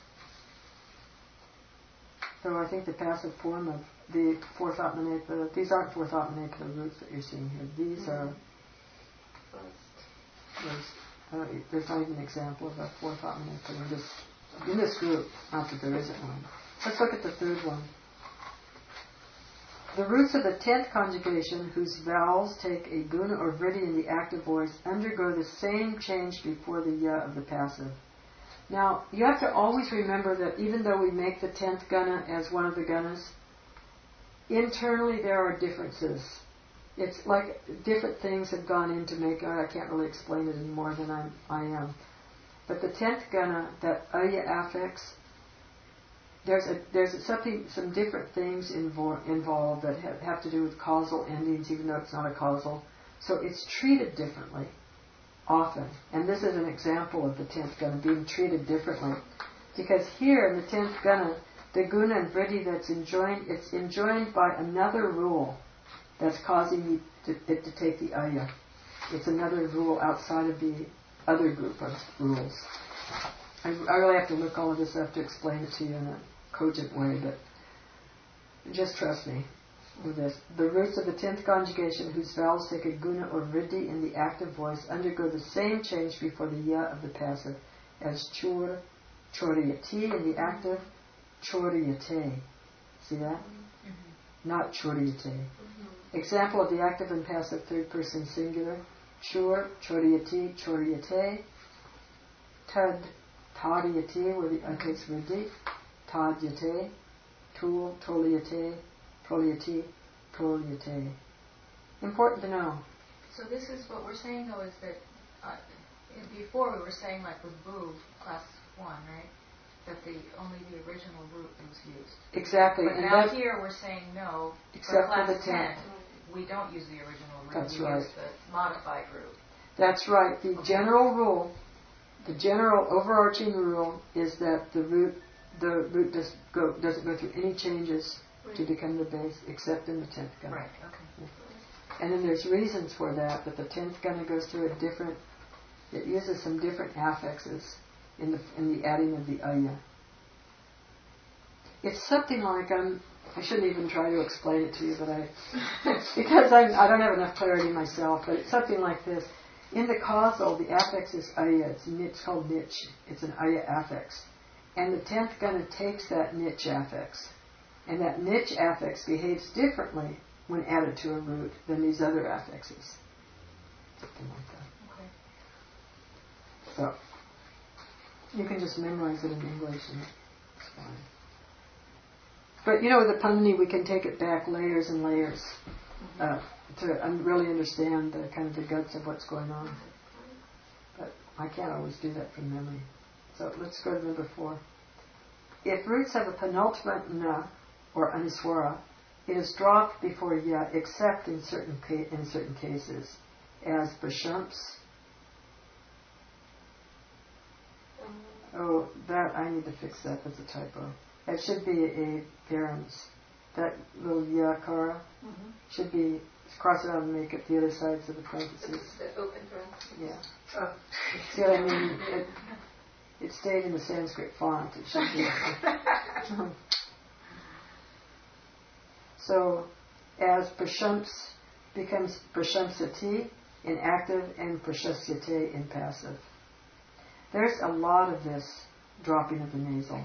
So I think the passive form of the fourth Atmanipada, these aren't fourth Atmanipada roots that you're seeing here. These are, there's not even an example of a fourth Atmanipada in this group. Not that there isn't one. Let's look at the third one. The roots of the 10th conjugation, whose vowels take a guna or vriddhi in the active voice, undergo the same change before the ya of the passive. Now, you have to always remember that even though we make the 10th guna as one of the gunas, internally there are differences. It's like different things have gone into make. I can't really explain it any more than I am. But the 10th guna, that aya affix, there's some different things involved that have to do with causal endings, even though it's not a causal. So it's treated differently, often. And this is an example of the 10th guna being treated differently. Because here in the 10th guna, the guna and vriddhi that's enjoined, it's enjoined by another rule that's causing it to take the aya. It's another rule outside of the other group of rules. I really have to look all of this up to explain it to you in a cogent way, but just trust me with this. The roots of the 10th conjugation, whose vowels take a guna or vriddhi in the active voice, undergo the same change before the ya of the passive as chur, choriyati in the active, choriyate. See that? Not choriyate. Example of the active and passive third person singular: chur, choriyati, choriyate. Tad, tadiyate, where the takes vriddhi. Tadyate, tul, toliyate, toliyati, toliyate. Important to know. So this is what we're saying, though, is that before we were saying, like with Boo, class 1, right? That only the original root was used. Exactly. But and now here we're saying no. Except for the 10th. we don't use the original root. That's we right. use the modified root. That's right. The general rule, the general overarching rule is that the root doesn't go through any changes to become the base, except in the 10th gana. Right, okay. Yeah. And then there's reasons for that, but the 10th gana goes through it uses some different affixes in the adding of the aya. It's something like, I shouldn't even try to explain it to you, but because I don't have enough clarity myself, but it's something like this. In the causal, the affix is aya. It's called niche. It's an aya affix. And the 10th gana takes that niche affix. And that niche affix behaves differently when added to a root than these other affixes. Something like that. Okay. So, you can just memorize it in English and it's fine. But with the Panini, we can take it back layers and layers to really understand the kind of the guts of what's going on. But I can't always do that from memory. So let's go to number 4. If roots have a penultimate na or aniswara, it is dropped before ya except in certain cases, as prashamps. Oh, that I need to fix that. That's a typo. It should be a params. That little yakara should be cross it out and make it the other sides of the parentheses. The open parentheses. Yeah. Oh. See what I mean? It stayed in the Sanskrit font. It should be. So, as prashamps becomes prashamsati in active and prashasyate in passive. There's a lot of this dropping of the nasal.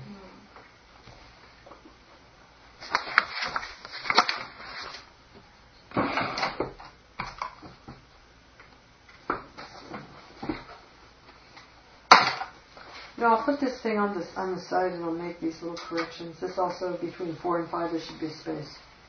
I'll put this thing on the side and I'll make these little corrections. This also, between 4 and 5, there should be a space.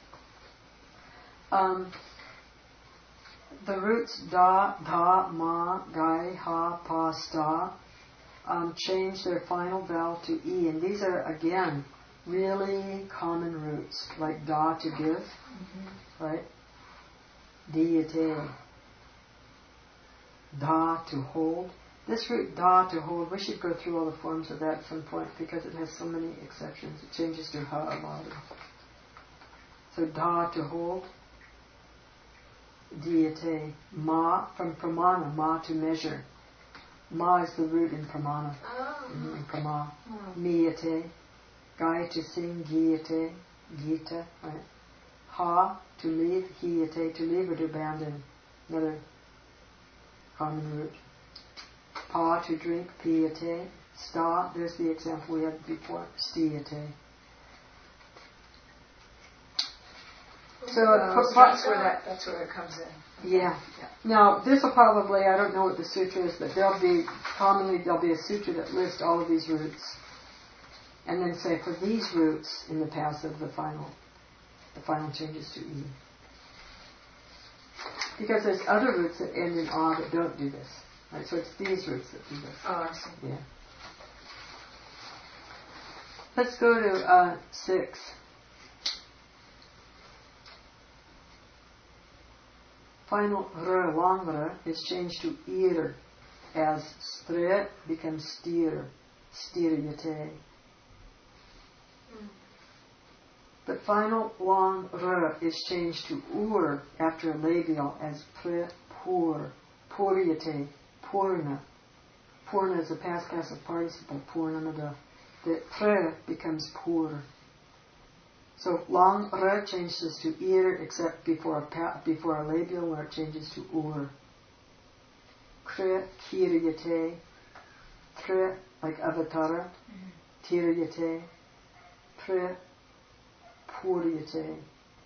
The roots da, dha, ma, gai, ha, pa, sta change their final vowel to e, and these are again really common roots, like da to give, right? Diyate, da to hold. This root da to hold, we should go through all the forms of that at some point because it has so many exceptions. It changes to ha a lot. So da to hold. Diyate, ma from pramana, ma to measure. Ma is the root in pramana. In prama. Miyate, gai to sing, giyate, gita, right? Ha to leave, hiyate to leave or to abandon. Another common root. Pa to drink, piyate. Sta, there's the example we had before, stiyate. So that's where it comes in. Yeah. Now this will probably, I don't know what the sutra is, but there'll be a sutra that lists all of these roots, and then say for these roots in the passive, the final changes to e. Because there's other roots that end in a that don't do this. Right? So it's these roots that do this. Oh, I see. Yeah. Let's go to 6. Final r, long r, is changed to ir, as stre becomes steer, stiryate. The final long r is changed to ur after a labial as pre, pur, puryate, purna. Purna is a past passive participle, purnamada. The pre becomes pur. So long r changes to ir except before a labial where it changes to ur. Kre, kiryate, tre like avatara, tiryate, pre, puryate.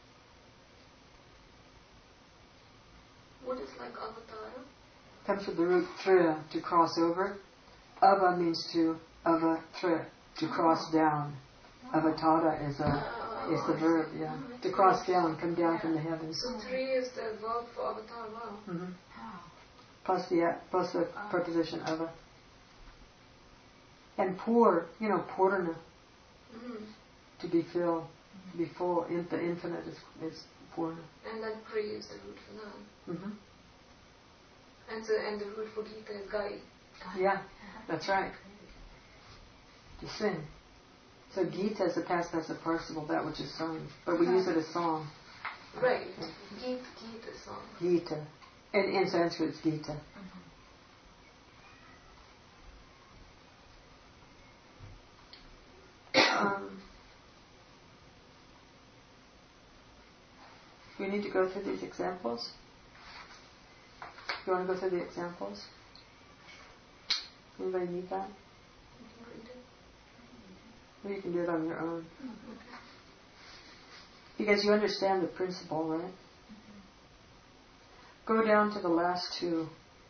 What is like avatara? Comes from the root tre, to cross over. Ava means to avatre, to cross down. Avatara is the verb, yeah. To cross down, come down from the heavens. So 3 is the verb for avatar, wow. Mm-hmm. Plus the preposition ava. And pour, purna, to be filled, to be full. The infinite is Purna. And then Pri is the root for Nan. Mm-hmm. And the root for Gita is Gai. Yeah, that's right. To sing. So Gita is the past passive participle, that which is sung, but we use it as song. Right. Gita song. Gita. And in Sanskrit it's Gita. Do we need to go through these examples? You want to go through the examples? Anybody need that? Or you can do it on your own. Because you understand the principle, right? Go down to the last two.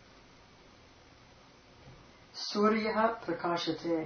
Surya prakashate.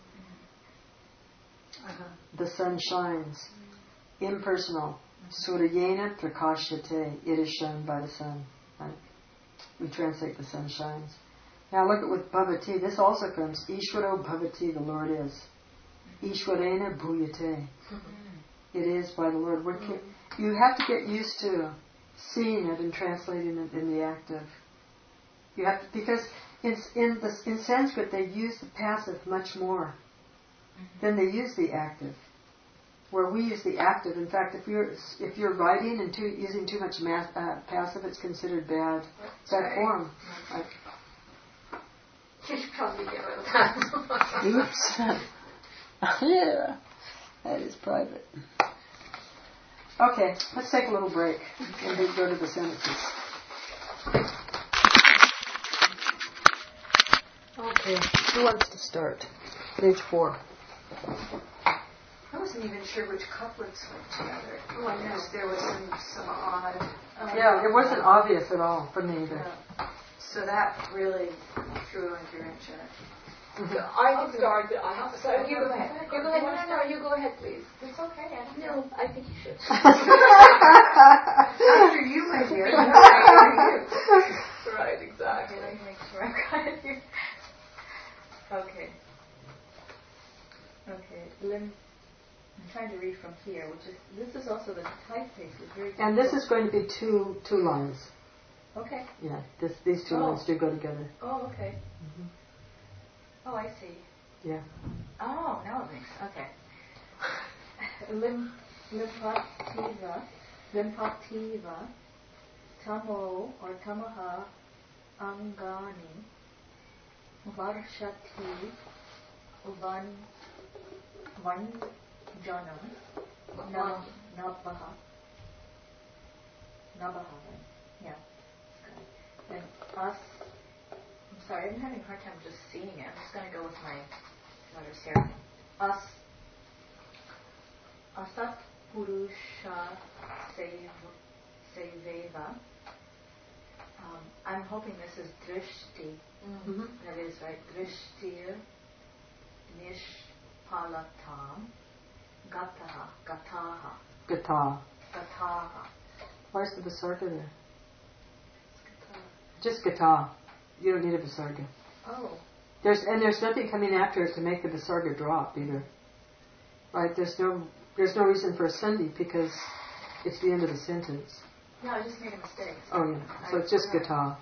The sun shines. Impersonal. Suryena prakashate. It is shown by the sun. Right? We translate the sun shines. Now look at with bhavati. This also comes. Ishvaro bhavati, the Lord is. Ishvarena bhuyate. It is by the Lord. You have to get used to seeing it and translating it in the active. You have to, because in Sanskrit they use the passive much more than they use the active. Where we use the active, in fact, if you're writing and using too much passive, it's considered bad form. Right. You should probably get rid of that. Oops. Yeah, that is private. Okay, let's take a little break and then go to the sentences. Okay, who wants to start? Page 4. I wasn't even sure which couplets went together. Oh, I noticed there was some odd. Yeah, it wasn't obvious at all for me either. Yeah. So that really threw into your engine. So I can start, but I have to. So you go ahead. You go ahead. No, you go ahead, please. It's okay. No, I think you should. After you, my dear. Right, exactly. Okay, let me make sure I got it here. Okay. I'm trying to read from here, this is also the typeface is very difficult. And this is going to be two lines. Okay. Yeah, these two lines do go together. Oh, okay. Mm-hmm. Oh, I see. Yeah. Oh, now it makes okay. Limpativa, tamo or tamaha angani, varshati, vanjanam, nabaha, right? Yeah. And us. I'm sorry, I'm having a hard time just seeing it. I'm just going to go with my letters here. Asat Purusha Seveva. I'm hoping this is Drishti. Mm-hmm. That is right. Drishtir Nishpalatam Gataha. Where's the Visarga there? Just Gata. You don't need a Visarga. Oh. There's nothing coming after it to make the Visarga drop either. Right? There's no reason for a Sandhi because it's the end of the sentence. No, I just made a mistake. Oh yeah. So it's just Gata.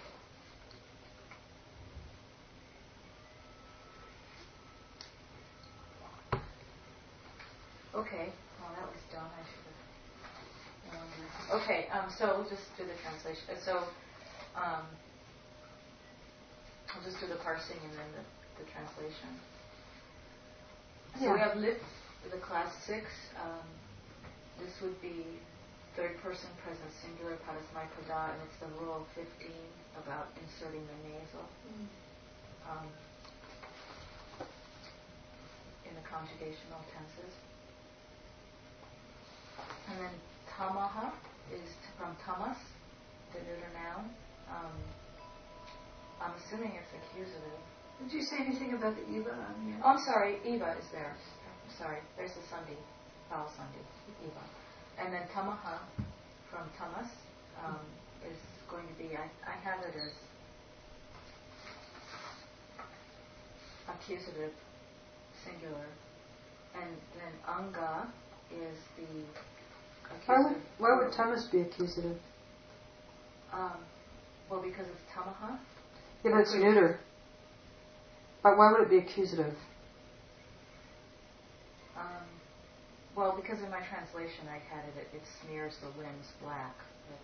Okay. Well, that was dumb. I should have. Okay. So we'll just do the translation. So, I'll just do the parsing and then the translation. So we have lit the class 6. This would be third person present singular padasmaipada, and it's the rule 15 about inserting the nasal in the conjugational tenses. And then tamaha is from tamas, the neuter noun. I'm assuming it's accusative. Did you say anything about the Eva? Oh, I'm sorry, Eva is there. Sorry, there's the Sandhi, vowel Sandhi, Eva. And then tamaha from tamas is going to be, I have it as accusative, singular. And then anga is the accusative. Why would tamas be accusative? Well, because it's tamaha. Yeah, but it's neuter. But why would it be accusative? Well, because in my translation I had it smears the limbs black.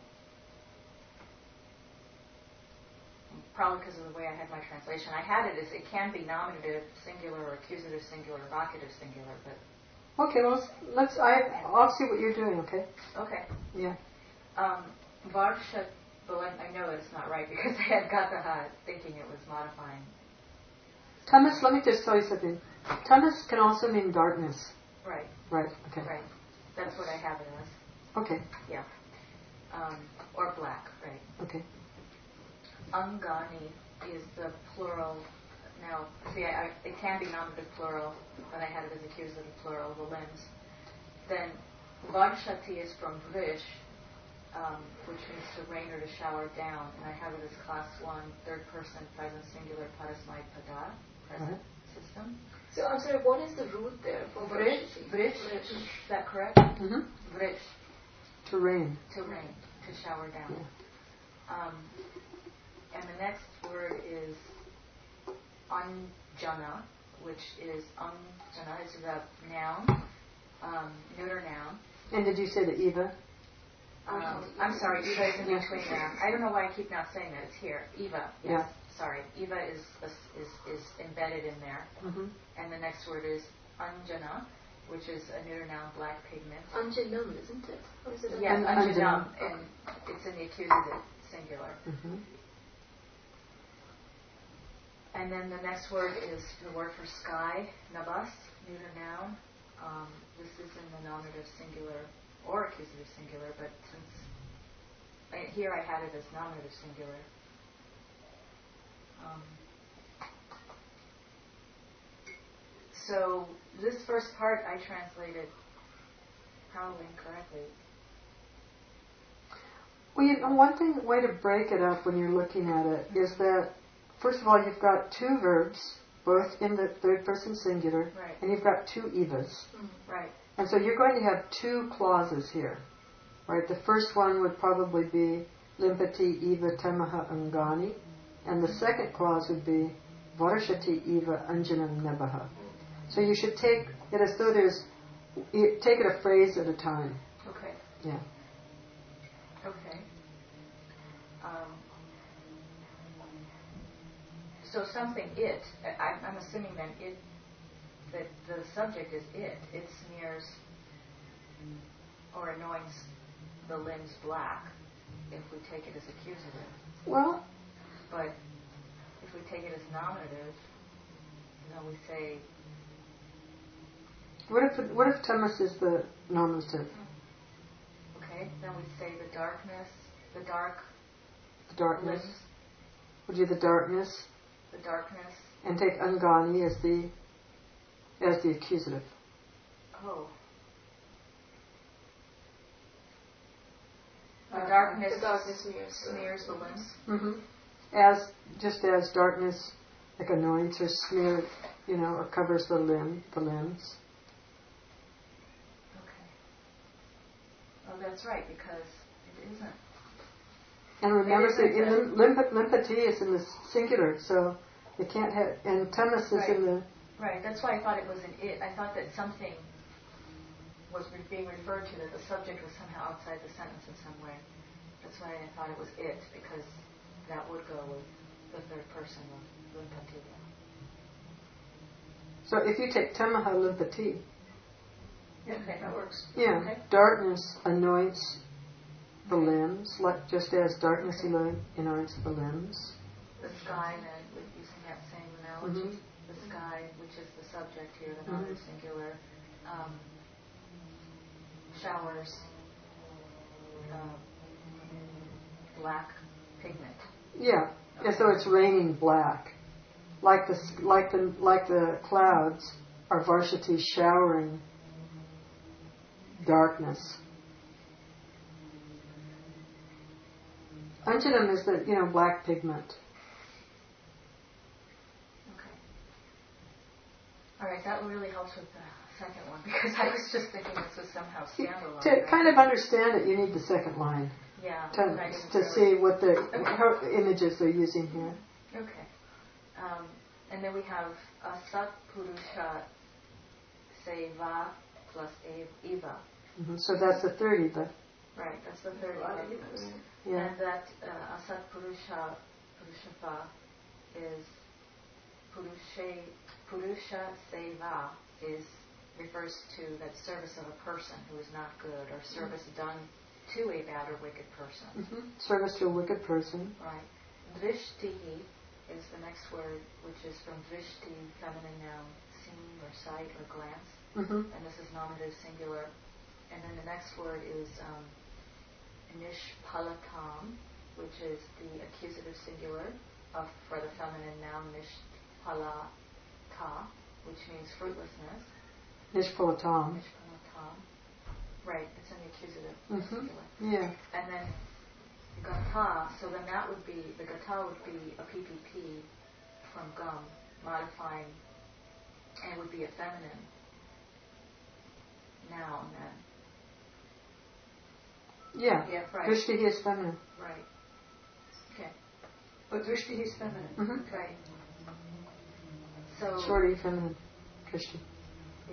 Probably because of the way I had my translation. I had it as it can be nominative singular or accusative singular or vocative singular, but... Okay, well, I'll see what you're doing, okay? Okay. Yeah. Varsha, well, I know it's not right because I had gataha thinking it was modifying. Tamas, let me just tell you something. Tamas can also mean darkness. Right. Right, okay. Right. That's what I have it as. Okay. Yeah. Or black, right. Okay. Angani is the plural. Now, see, it can be nominative plural, but I had it as accusative plural, the limbs. Then Varshati is from Vrish, which means to rain or to shower down, and I have it as class 1, third person, present singular, parasmai pada, present system. So I'm sorry, what is the root there for Vrish, Vrish? is that correct? Mm-hmm. Vrish, To rain. to rain, to shower down. Yeah. And the next word is anjana, which is anjana, is a noun, neuter noun. And did you say the Eva? I'm sorry, Eva is in between there. I don't know why I keep not saying that. It's here. Eva. Yes. Yeah. Sorry. Eva is embedded in there. Mm-hmm. And the next word is anjana, which is a neuter noun, black pigment. Anjanam, isn't it? Or is it Yes, Anjanam. anjanam, and it's in the accusative singular. Mm-hmm. And then the next word is the word for sky, nabas, neuter noun. This is in the nominative singular or accusative singular, but since here I had it as nominative singular. So this first part I translated probably incorrectly. Well, you know, one way to break it up when you're looking at it is that, first of all, you've got two verbs, both in the third person singular, Right. and you've got two Evas. Right. And so you're going to have two clauses here, right? The first one would probably be limpati eva tamaha angani, and the second clause would be varshati eva anjanam nebaha. So you should take it as though take it a phrase at a time. Okay. Yeah. Okay. So something I'm assuming then that the subject is it. It smears or anoints the limbs black if we take it as accusative. Well, But if we take it as nominative, then we say... what if tamas is the nominative? Okay, then we say the darkness, the dark The darkness. limbs, Would you the darkness? the darkness. And take angani as the accusative. Oh. The darkness smears the limbs. Mm-hmm. Just as darkness like anoints or smears, or covers the limbs. Okay. Oh, that's right, because it isn't. And remember, It limpati is in the singular, so you can't have, and tamas is in the... Right, that's why I thought it was an it. I thought that something was being referred to, that the subject was somehow outside the sentence in some way. That's why I thought it was it, because that would go with the third person of limpati. So if you take tamaha limpati, Okay, that works. yeah, Okay. darkness anoints the limbs, like just as darkness anoints the limbs. The sky, then, with using that same analogy, Mm-hmm. the sky, which is the subject here, the nominative singular, showers black pigment. Yeah. Yeah, so it's raining black, like the clouds are varshati showering darkness. Anjanam is the black pigment. Okay. All right, that really helps with the second one, because I was just thinking this was somehow standalone. To kind of understand it, you need the second line to really see what the images they're using here. Okay. And then we have Asat Purusha Seva plus Eva. Mm-hmm. So that's the third Eva. Right, that's the third Eva. Yeah. And that Asat Purushava is Purusha Seva refers to that service of a person who is not good, or service done to a bad or wicked person. Mm-hmm. Service to a wicked person. Right. Drishtihi is the next word, which is from drishti, feminine noun, seen or sight or glance. Mm-hmm. And this is nominative singular. And then the next word is nishpalatam, which is the accusative singular for the feminine noun nishpalata, which means fruitlessness. Nishpalatam. Nishpalatam. Right, it's in the accusative singular. Yeah. And then gata, so then that would be, the gata would be a PPP from gum, modifying, and would be a feminine noun then. Yeah. Yeah, right. Drishti is feminine. Right. Okay. But Drishti is feminine. Mm-hmm. Right. So. Shorty, feminine. Drishti. Yeah.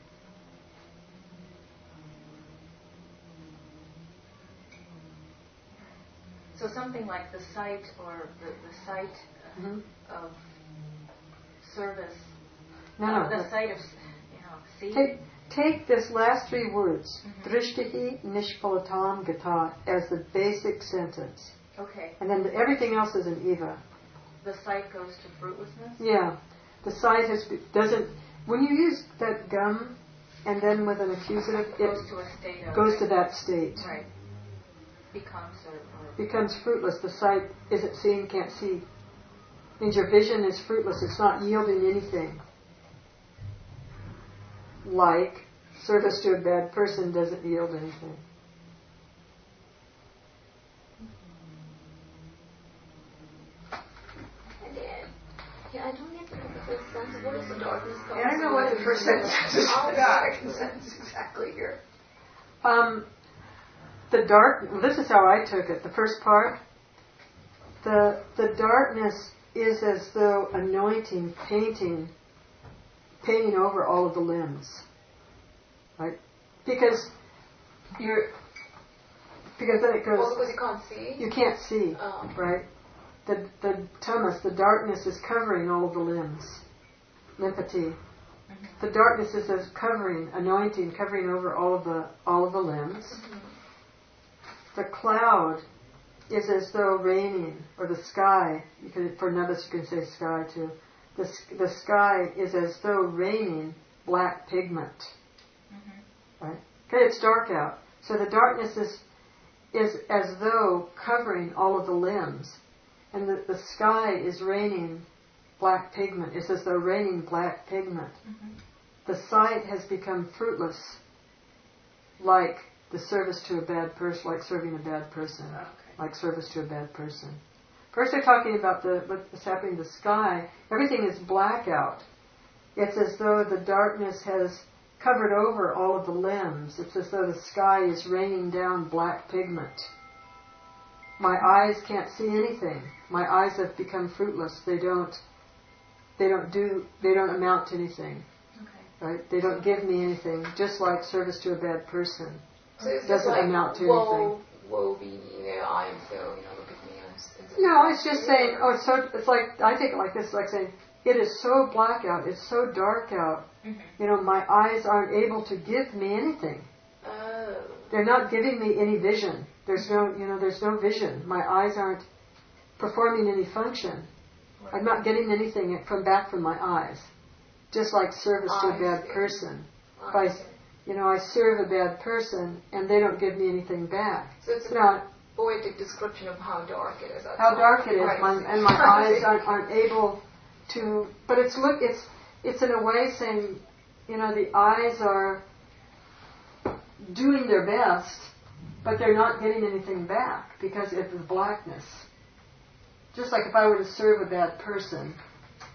So something like the sight, or the sight of service. No. The sight of, see. Take this last three words, drishtihi nishpalatam gata, as the basic sentence. Okay. And then everything else is an eva. The sight goes to fruitlessness? Yeah. The sight doesn't, when you use that gum and then with an accusative, it goes to a state of, goes to that state. Right. Becomes becomes fruitless. The sight isn't seen, can't see. Means your vision is fruitless. It's not yielding anything. Like service to a bad person doesn't yield anything. I don't get the first sense. What is the darkness called? I don't know what the first sentence is about. I can sense exactly here. The dark. This is how I took it. The first part. The darkness is as though anointing, painting over all of the limbs, right? Because then it goes. Well, because you can't see. You can't see, right? The tamas, the darkness is covering all of the limbs. Limpati. The darkness is as covering, anointing, covering over all of the limbs. The cloud is as though raining, or the sky. For Nadas you can say sky too. The sky is as though raining black pigment. Right? Okay, it's dark out. So the darkness is as though covering all of the limbs. And the sky is raining black pigment. It's as though raining black pigment. The sight has become fruitless, like the service to a bad person, like serving a bad person, like service to a bad person. First they're talking about what's happening in the sky. Everything is black out. It's as though the darkness has covered over all of the limbs. It's as though the sky is raining down black pigment. My eyes can't see anything. My eyes have become fruitless. They don't amount to anything. Right? They don't give me anything. Just like service to a bad person. So it's doesn't like, amount to anything. Woe be me, I am so, look at me. No, it's just saying, it's like, I take it like this, it's like saying, it is so black out, it's so dark out, my eyes aren't able to give me anything. Oh. They're not giving me any vision. There's no vision. My eyes aren't performing any function. I'm not getting anything back from my eyes. Just like service to a bad person. If I serve a bad person and they don't give me anything back. So it's a poetic description of how dark it is. How dark it is, and my eyes aren't able to. But it's in a way saying, the eyes are doing their best, but they're not getting anything back because of the blackness. Just like if I were to serve a bad person,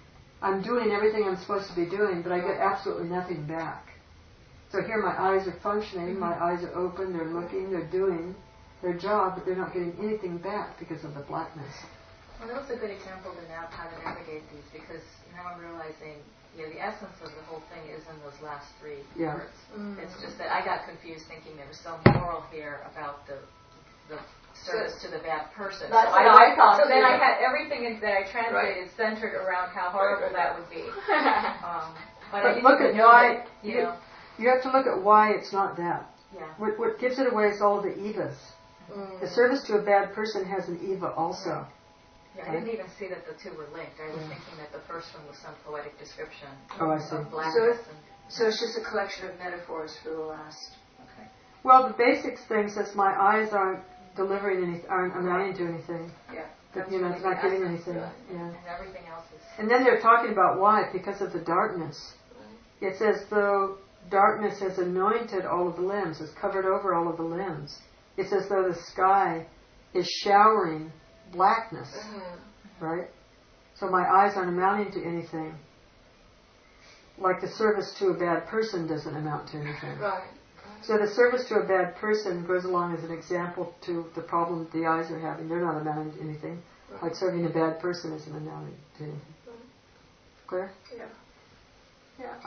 I'm doing everything I'm supposed to be doing, but I get absolutely nothing back. So here my eyes are functioning, my eyes are open, they're looking, they're doing their job, but they're not getting anything back because of the blackness. Well, that was a good example to now how to navigate these, because now I'm realizing, the essence of the whole thing is in those last three words. It's just that I got confused thinking there was some moral here about the service to the bad person. That's so what I thought. So then I had everything that I translated centered around how horrible that would be. But look at why, you have to look at why it's not that. Yeah. What gives it away is all the evas. The service to a bad person has an eva also. Yeah, I didn't even see that the two were linked. I was thinking that the first one was some poetic description of blackness. So it's just a collection of metaphors for the last. Okay. Well, the basic thing says my eyes aren't delivering anything, aren't amounting to anything. Yeah. But, it's not giving anything. Yeah. And everything else is. And then they're talking about why, because of the darkness. It's as though darkness has anointed all of the limbs, has covered over all of the limbs. It's as though the sky is showering blackness, right? So my eyes aren't amounting to anything. Like the service to a bad person doesn't amount to anything. Right. So the service to a bad person goes along as an example to the problem that the eyes are having. They're not amounting to anything. Right. Like serving a bad person isn't amounting to anything. Right. Clear? Yeah. Yeah.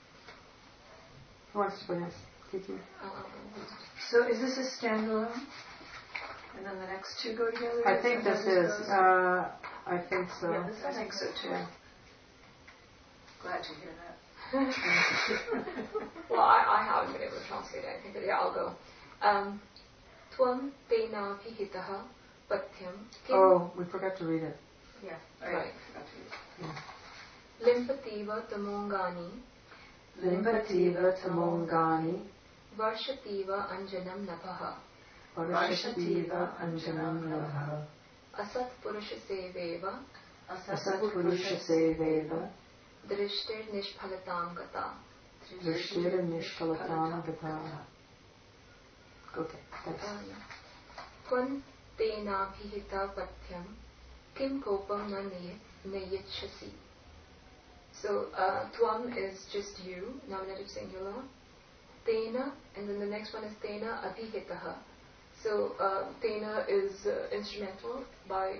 Who wants to go next? Kiki? So is this a standalone? And then the next two go together? I think this is. I think so. Yeah, I think so too. Yeah. Glad to hear that. Well, I haven't been able to translate anything, but I'll go. Tvam tena pihitaha patyam. Oh, we forgot to read it. Yeah. Right. Yeah. Limpativa tamongani. Limpativa tamongani. Varshativa anjanam nabhaha. Varshativa anjanam nabhaha. Asat purusha seveva. Asat purusha seveva. Drishtir nishphalatam gata. Drishtir nishphalatam gata. Okay, thanks. Tvam tena bhihita patyam kim kopam na nayitshasi. So tvam is just you, nominative singular. Tena, and then the next one is tena abhihitaha. So tena is instrumental by.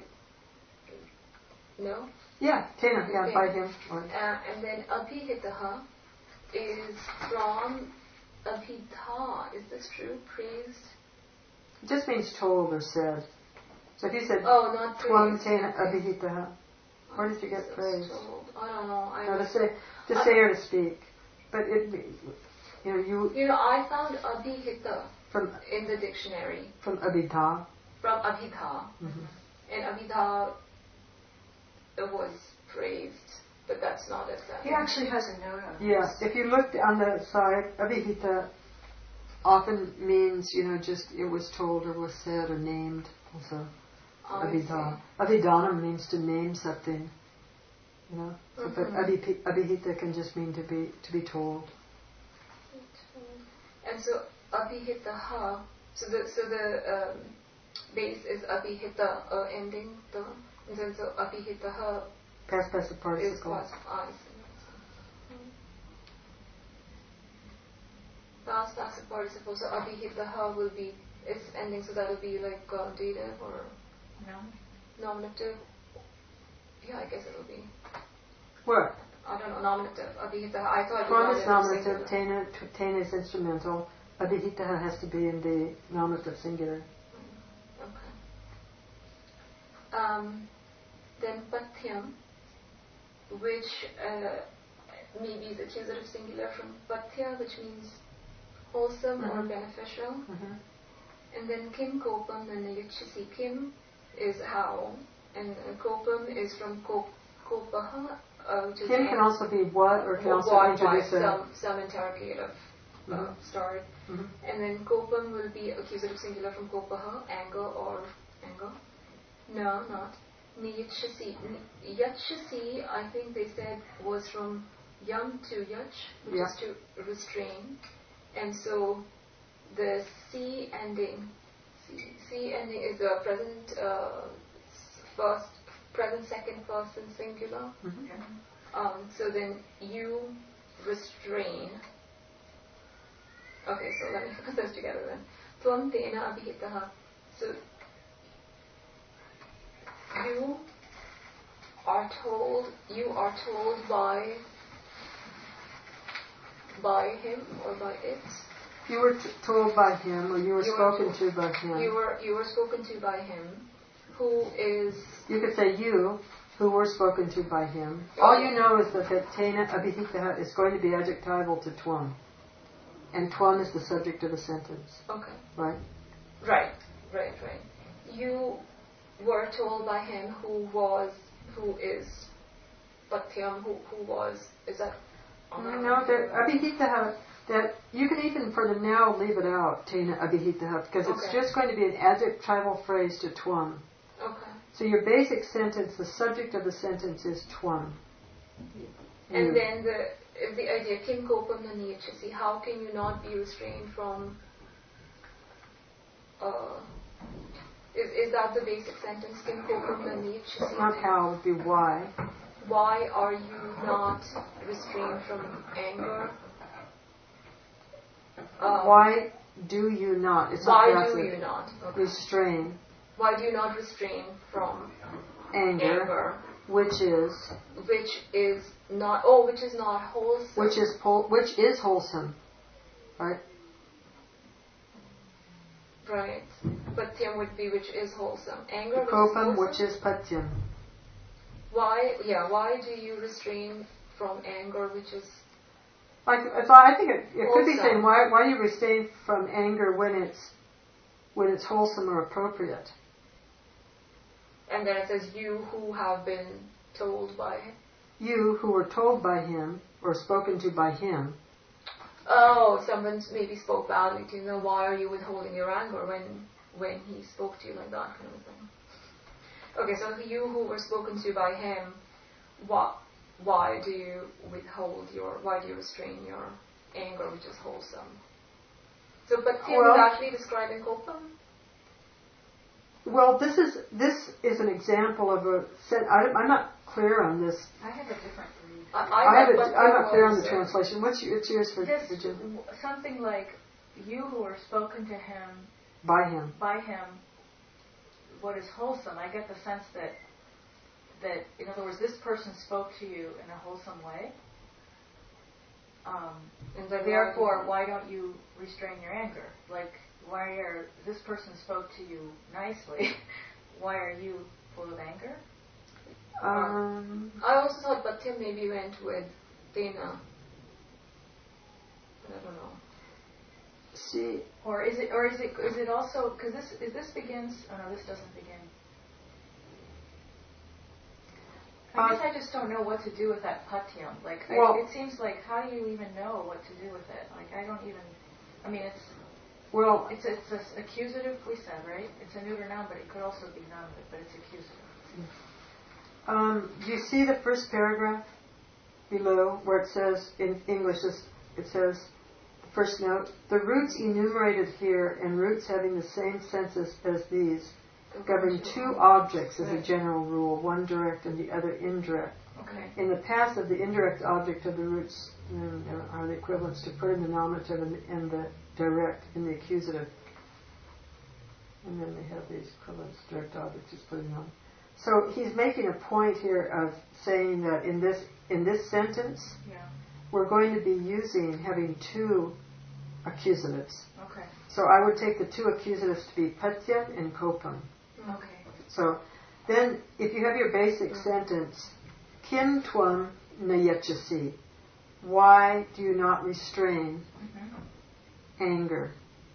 No? Yeah, tena, yeah, by him. And then abhihitaha is from abhidha. Is this true? Praised? It just means told or said. So if you said not tvam praised. tena abhihitaha, where did you get praise? I don't know. No, to say or to speak. But I found abhihita from in the dictionary. From abhidha. From abhidha. Mm-hmm. And abhidha was praised, but that's not it. He actually has a note on Yeah, if you look on the side, abhihita often means, just it was told or was said or named. Also, abhidha. Abhidhanam means to name something. So, but abhihita can just mean to be told. And so abhihitaha. So the base is abhihita, ending the. And then so abhihitaha. Past passive participle. Is past passive participle. So abhihitaha will be its ending. So that will be like dative or nominative. Yeah, I guess it will be. What? I don't know, nominative. Abhihitaha. I thought it Tvam was is nominative, tena is instrumental. Abhihitaha has to be in the nominative singular. Okay. Then patyam, which maybe is accusative singular from patya, which means wholesome or beneficial. Mm-hmm. And then kim kopam nanayachasi. Kim is how, and kopam is from kopaha. Kim can also be what, or can also introduce some interrogative start. Mm-hmm. And then kopam will be accusative singular from kopaha, anger or anger. No, not. Niyachasi. Yachasi, I think they said, was from yam to yach, which is to restrain. And so the C ending is a present second person singular. Mm-hmm. So then you restrain. Okay, so let me put those together then. Tvam tena abhitaha. So you are told by him or by it. You were told by him, or you were spoken to by him. You were spoken to by him, who is. You could say you, who were spoken to by him. All you know is that tena abhitaha is going to be adjectival to tvam. And tvam is the subject of the sentence. Okay. Right? Right. You were told by him who is Patyam, who was, is that? No, that abhitaha, that you can even for the now leave it out, tena abhitaha, because it's just going to be an adjectival phrase to tvam. Okay. So your basic sentence, the subject of the sentence is tvam. And then the idea, kim kopam na niyachasi, how can you not be restrained from, is that the basic sentence, kim kopam na niyachasi? Not how, it would be why. Why are you not restrained from anger? Why do you not? It's why not do passive. you not? Restrain. Why do you not restrain from Anger. Which is not wholesome. Which is wholesome. Right? Right. Patyam would be which is wholesome. Anger Kopam, which is wholesome. which is patyam. Why do you restrain from anger which is Like, so I think it could be wholesome. saying why do you restrain from anger when it's wholesome or appropriate? And then it says you who have been told by him. You who were told by him or spoken to by him. Oh, someone maybe spoke badly to you. Why are you withholding your anger when he spoke to you like that kind of thing? Okay, so you who were spoken to by him, why do you restrain your anger which is wholesome? So, but Tim is actually describing kopam? Well, this is an example of a set. I'm not clear on this. I have a different read. I'm not clear on the translation. What's yours for Virginia? Something like you who were spoken to him by him. What is wholesome? I get the sense that in other words, this person spoke to you in a wholesome way. And therefore, why don't you restrain your anger? Like, this person spoke to you nicely. Why are you full of anger? I also thought Patyam maybe went with Tena. But I don't know. See, or is it also because this begins? Oh no, this doesn't begin. I guess I just don't know what to do with that patyam. Like, it seems like, how do you even know what to do with it? Like, I don't even. I mean, it's an accusative. We said, right? It's a neuter noun, but it could also be nominative, but it's accusative. Do you see the first paragraph below where it says in English? It says. First note, the roots enumerated here and roots having the same senses as these govern two objects as a general rule, one direct and the other indirect. Okay. In the passive, the indirect object of the roots are the equivalents to put in the nominative and the direct in the accusative. And then they have these equivalents, direct objects is put in nominative. So he's making a point here of saying that in this sentence, we're going to be having two accusatives. Okay. So I would take the two accusatives to be patyam and kopam. Okay. So then, if you have your basic sentence, kim tvam nayachasi, why do you not restrain anger?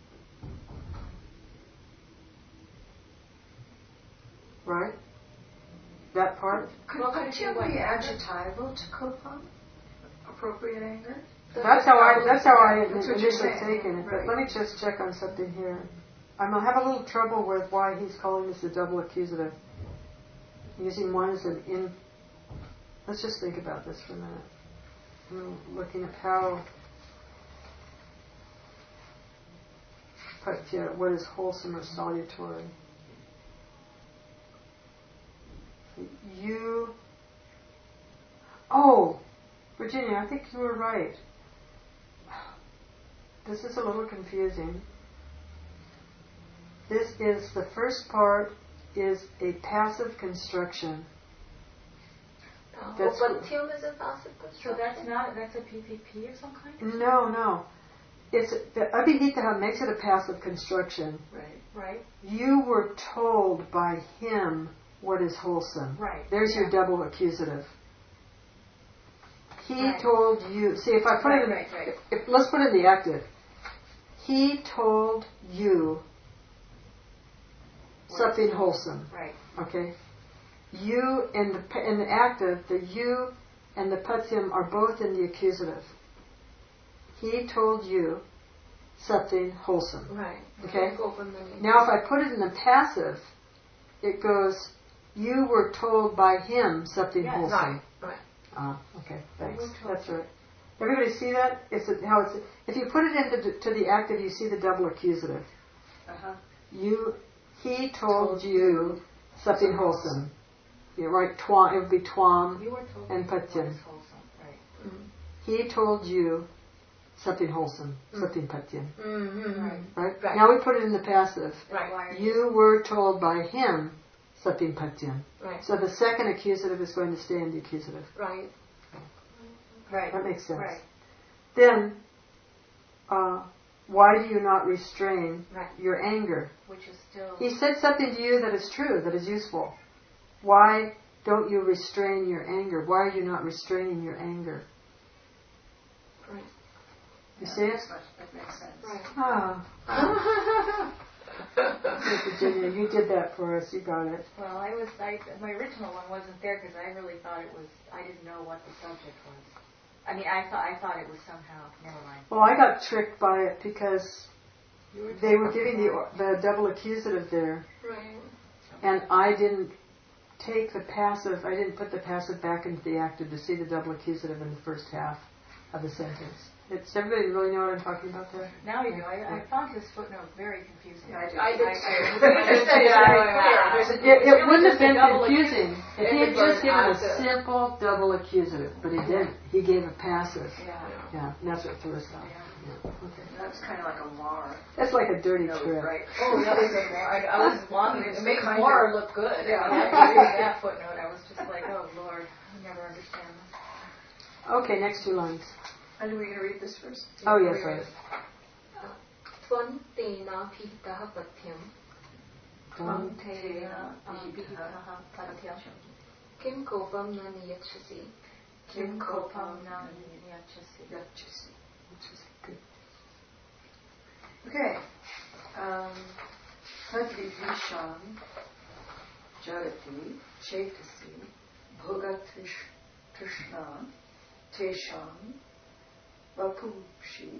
Right? That part? Could patyam be adjectival to kopam? Appropriate anger? That's how I had That's what initially you're saying, taken it. right. But let me just check on something here. I'm going to have a little trouble with why he's calling this a double accusative. Using one as an in. Let's just think about this for a minute. I'm looking at how what is wholesome or salutary. Oh, Virginia, I think you were right. This is a little confusing. This is, the first part is a passive construction. That's Patyam is a passive So construction. that's a PPP of some kind? No. It's the Abhihita makes it a passive construction. Right. You were told by him what is wholesome. Right. There's your double accusative. He Right. told you. See, if I put it in, Right. let's put it in the active. He told you something wholesome. Right. Okay. You in the active, the you and the patyam are both in the accusative. He told you something wholesome. Right. Okay. Gopamani. Now, if I put it in the passive, it goes, you were told by him something Yes. wholesome. Right. Okay, thanks. were told. That's right. Everybody see that? If you put it into to the active, you see the double accusative. Uh-huh. He told you something wholesome. You're right. It would be twam You were told and what patyam. is wholesome. Right. He told you something wholesome, something patyam. Right. Right? Now we put it in the passive. Right. Why are You were told by him something patyam. Right. So the second accusative is going to stay in the accusative. Right. Right. That makes sense. Right. Then, why do you not restrain Right. your anger? Which is still. He said something to you that is true, that is useful. Why don't you restrain your anger? Why are you not restraining your anger? Right. You see it? That makes sense. Right. Okay, Virginia, you did that for us. You got it. Well, my original one wasn't there because I really thought I didn't know what the subject was. I mean, I thought it was somehow, never mind. Well, I got tricked by it because they were giving the double accusative there, Right. and I didn't take the passive. I didn't put the passive back into the active to see the double accusative in the first half of the sentence. Does everybody really know what I'm talking about there? Now you do. I found his footnote very confusing. I did too. It wouldn't have been double confusing if he had If it just given a was active. simple double accusative, but he didn't. He gave a passive. Yeah. And that's what threw us off. Yeah. Okay. That's kind of like a mar. That's like a dirty trick. Right. Oh, that was a mar. I was longing to make Kind mar of. look good. Yeah. After reading that footnote, I was just like, oh Lord, I never understand this. Okay, next two lines. And are we going to read this first? Oh, yes, right. Tvam tena pitaha patyam. Tvam Tena ahitaha patyam. Kim kopam na niyachasi. Kim kopam na yachasi. Good. Okay. Tadvidvisham jarati chetasi bhogatrishna tesham vapushi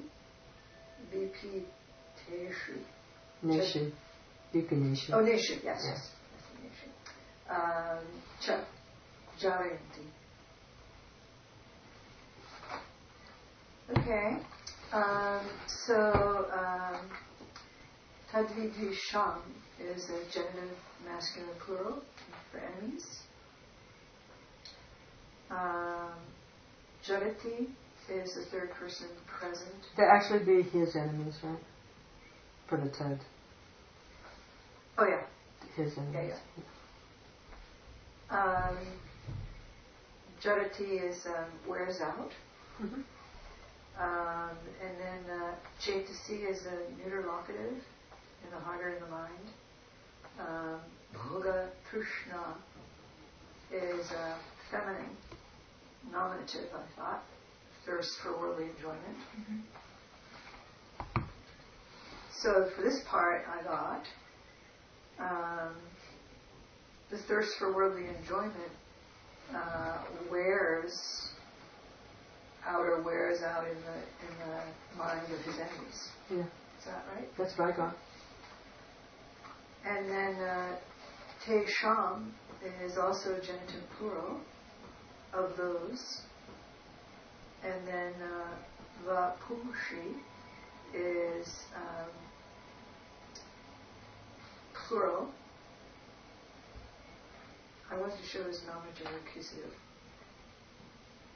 vipiteshu. Nation. Vipineshu. Oh, nation, yes. That's the nation. Jayanti. Okay. Tadvidvisham is a genitive masculine plural for enemies. Jarati is the third person present. That actually be his enemies, right? For the Ted. Oh, yeah. His enemies. Jarati is wears out. Mm-hmm. And then Chaitasi is a neuter locative in the heart or in the mind. Bhoga Trishna is a feminine nominative, I thought. Thirst for worldly enjoyment. So for this part, I got the thirst for worldly enjoyment wears out in the mind of his enemies. Yeah. Is that right? That's what I got. And then Te Sham is also genitive plural of those. And then Vapushi is plural. I wanted to show his nominative or accusative.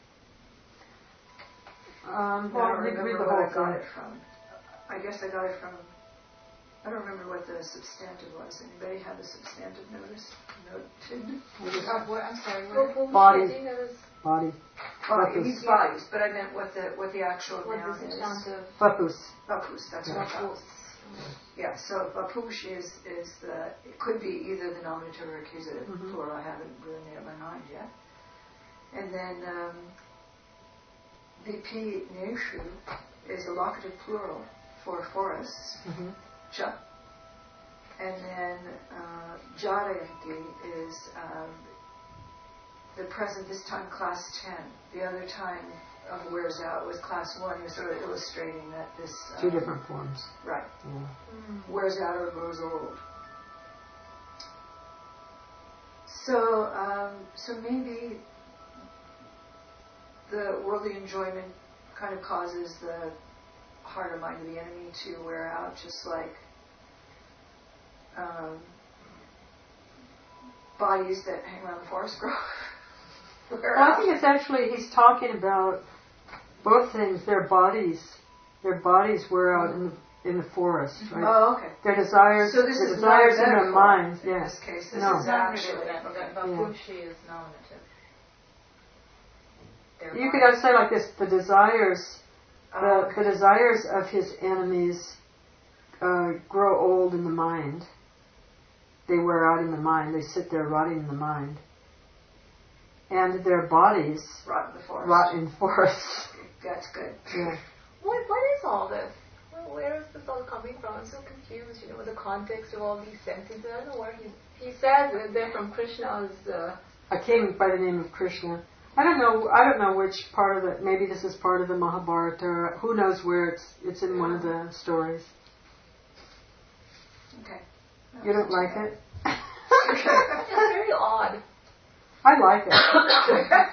I Well, don't you can read remember the where I whole got thing. it from. I guess I got it from. I don't remember what the substantive was. Anybody have the substantive notice? Noted? What? I'm sorry. What was Body. reading? It was Body. Body. These bodies, but I meant what the actual what noun the is. substantive. Vapus. Vapush. That's what I thought. Yeah. So vapush is the. It could be either the nominative or accusative plural. I haven't really made up my mind yet. And then vipi neshu is a locative plural for forests. Ja. And then jarayanti is the present, this time class 10. The other time of wears out was class 1. You're sort of illustrating that this... Two different forms. Right. Yeah. Wears out or grows old. So, so maybe the worldly enjoyment kind of causes the heart or mind of the enemy to wear out, just like bodies that hang around the forest grove. Well, I think it's actually, he's talking about both things. Their bodies wear out in the forest, right? Oh, okay. Their desires, So this the is desires not in their metaphor minds. in Yes. this case. This No. is actually... That vapushi is nominative. Their You body. could say like this: the desires, okay. the desires of his enemies grow old in the mind. They wear out in the mind. They sit there rotting in the mind. And their bodies Rot in the forest. rot in forests. That's good. Yeah. What is all this? Where is this all coming from? I'm so confused, with the context of all these sentences. I don't know where he says that they're from Krishna's... A king by the name of Krishna. I don't know which part of it. Maybe this is part of the Mahabharata. Who knows where it's in one of the stories. Okay. You don't like it? It's very odd. I like it.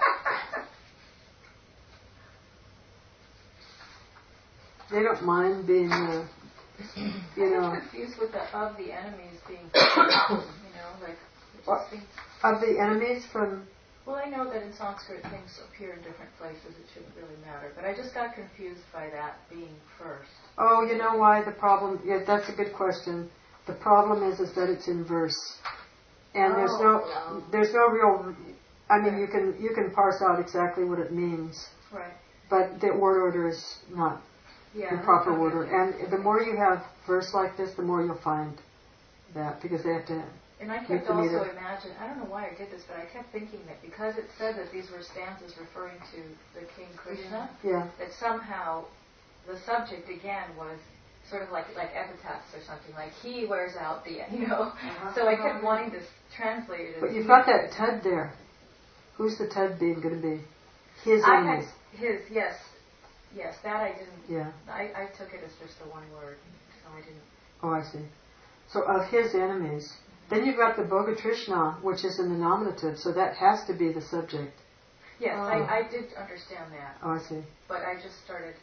They don't mind being, I'm confused with the of the enemies being, like it just seems. of the enemies from. Well, I know that in Sanskrit things appear in different places. It shouldn't really matter, but I just got confused by that being first. Oh, you know why the problem? Yeah, that's a good question. The problem is that it's in verse, and there's no real. I mean, you can parse out exactly what it means, Right. but the word order is not in proper order. And the more you have verse like this, the more you'll find that, because they have to. And I kept also imagining, I don't know why I did this, but I kept thinking that because it said that these were stanzas referring to the King Krishna, that somehow the subject again was sort of like epitaphs or something, like he wears out the, So I kept wanting to translate it. But you've got that tud there. Who's the tud being going to be? His enemies. Yes, that I didn't. Yeah. I took it as just the one word, so I didn't. Oh, I see. So of his enemies. Then you've got the Bogatrishna, which is in the nominative, so that has to be the subject. Yes, I did understand that. Oh, I see. But I just started.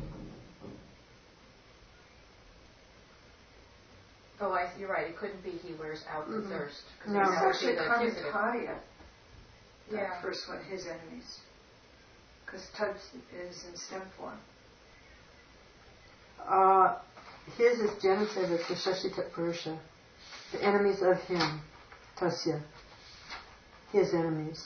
You're right. It couldn't be he wears out the thirst. No, It's actually the Karmakarya. Yeah. That first one, his enemies. Because Tud is in stem form. His is genitive, it's the Shashita Purusha. The enemies of him, Tasya. His enemies.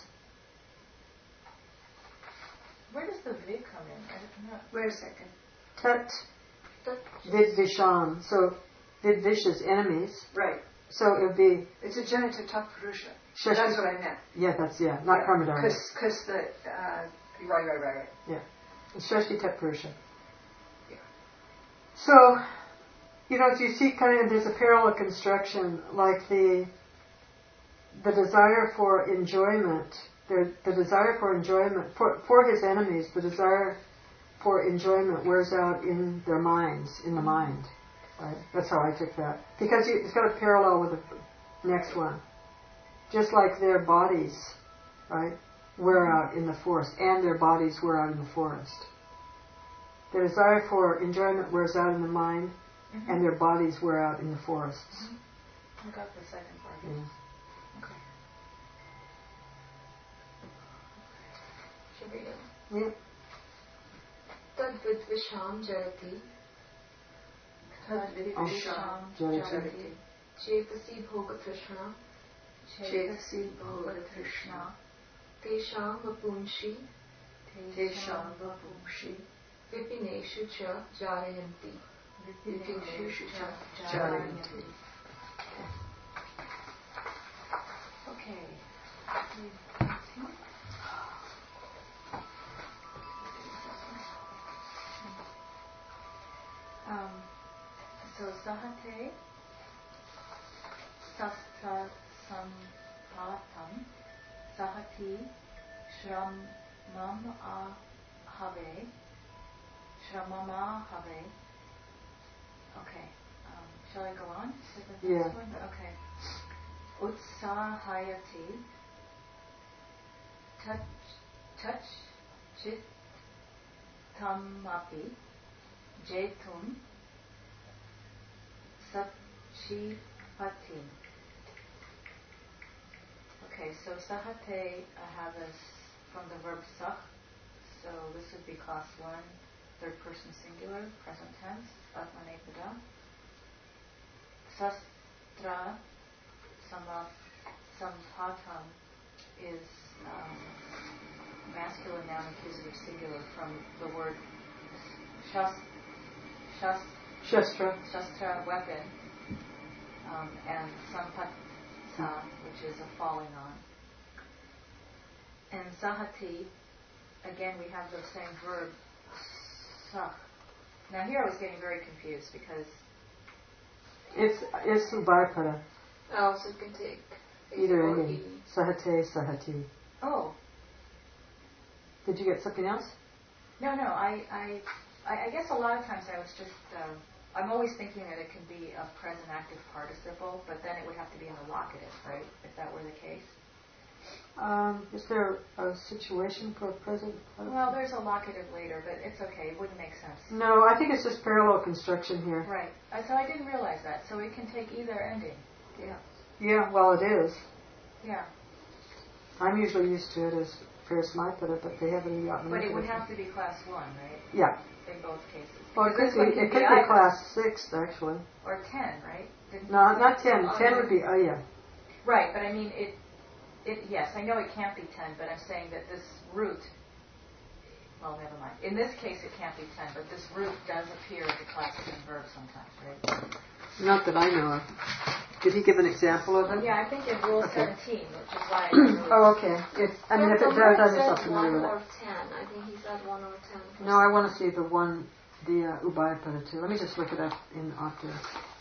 Where does the vid come in? I don't know. Wait a second. Tat Vidvisham. So Vidvish enemies. Right. So it would be. It's a genitive Tatpurusha. Shashita. That's what I meant. Yeah, not Karmadara. Because the. Right. Yeah. It's Shashita Purusha. Yeah. So, you see there's a parallel construction, like the desire for enjoyment, the desire for enjoyment, for his enemies, the desire for enjoyment wears out in their minds, in the mind. Right? That's how I took that. Because it's got a parallel with the next one. Just like their bodies, right, wear out in the forest, and their bodies wear out in the forest. The desire for enjoyment wears out in the mind, and their bodies wear out in the forests. I got the second part. Yeah. Okay. Should read it. Yeah. Tad Vidvisham Jarati. Tadvidvisham Jarati. Jarati. Chetasi Bhoga Trishna. Chetasi Bhoga Trishna. Tesham Vapunshi. Tesham Vapumshi. Vipineshu Cha Jarayanti. Vipineshu Cha Jarayanti. Okay. So Sahate Sastra Sampatam Sahati Shramam Ahave Shramama Have. Okay. Shall I go on to the next one? Okay. Utsahayati Touch Chit Tamapi Jetun Satchipati. Okay, so Sahate I have as from the verb sah. So this would be class 1, third person singular, present tense, Atmanepada. Sastra Sampatam is masculine noun accusative singular from the word shastra, weapon, and sampata, which is a falling on. And sahati, again we have the same verb, sah. Now here I was getting very confused because it's Ubhayapara. Oh, so you can take Either or ending. Sahate, Sahati. oh, Did you get something else? no, I guess a lot of times I was just, I'm always thinking that it can be a present active participle, but then it would have to be in the locative, right, if that were the case? Is there a situation for a present? Well, there's a locative later, but it's okay, it wouldn't make sense. No, I think it's just parallel construction here. Right, so I didn't realize that, so it can take either ending. Yeah. Yeah, well it is. Yeah. I'm usually used to it as Parismaipada, but they haven't gotten But it into would have to be class 1, right? Yeah. In both cases. Well, it Because could this be, one it could be either. class 6, actually. Or 10, right? No, not 10. 10 would be, yeah. Right, but I mean, yes, I know it can't be 10, but I'm saying that this root, well, never mind. In this case, it can't be 10, but this root does appear as a class 10 verb sometimes, right? Not that I know of. Did he give an example of it? Yeah, I think in Rule 17, which is why I Oh, okay. If it does, I'm just not said familiar 1 with it. or 10. I think he said 1 or 10. No, I want to see the one, the Ubhayapara too. Let me just look it up in Octave.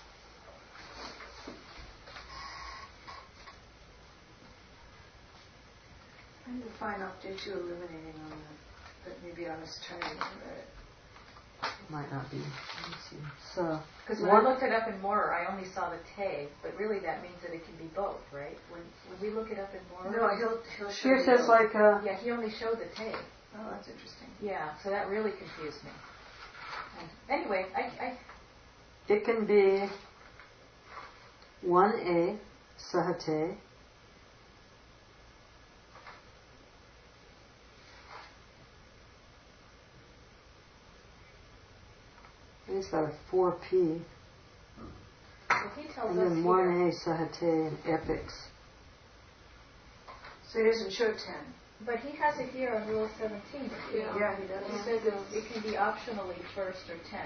I'm to find Octave 2 illuminating on that, but maybe I was trying to remember it. Might not be. Let me see. So, because when I looked it up in Moorer, I only saw the te, but really that means that it can be both, right? When we look it up in Moorer, No, he'll show here you it says both. like yeah, he only showed the te. Oh, that's interesting. Yeah, so that really confused me. And anyway, it can be 1A, Sahate, he's got a 4P, well, he tells and us then here. 1A, Sahate, and Epics. So he doesn't show 10. But he has it here on Rule 17. Yeah, he does. He says it can be optionally first or 10.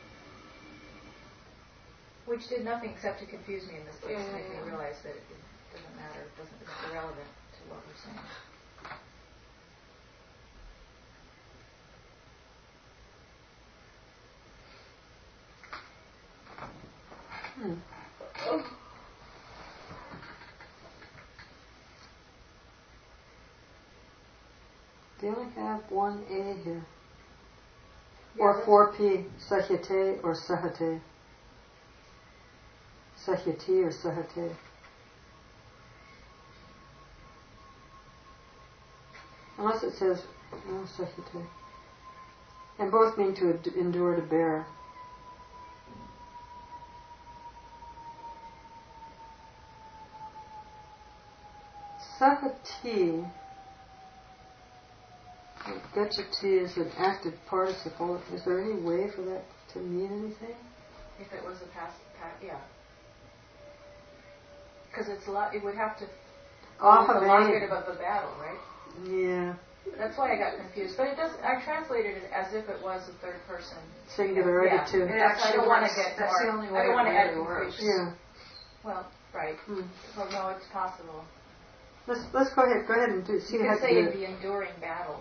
Which did nothing except to confuse me in this case, to make me realize that it doesn't matter, it's irrelevant to what we're saying. They only have 1A here. Yeah, Or 4P, Sahyate or Sahate. Sahyati or Sahate. Unless it says, no, Sahyate. And both mean to endure, to bear. Sahati Gachati is an active participle. Is there any way for that to mean anything? If it was a past, yeah. Because it's a lot. It would have to elongate about the battle, right? Yeah. That's why I got confused. But it does. I translated it as if it was a third person Singularity too. I don't want to get that's more. the only way I don't want to it add really works. confusion. Yeah. Well, right. Well, no, it's possible. Let's go ahead. Go ahead and see You how could to say do in it. the enduring battle.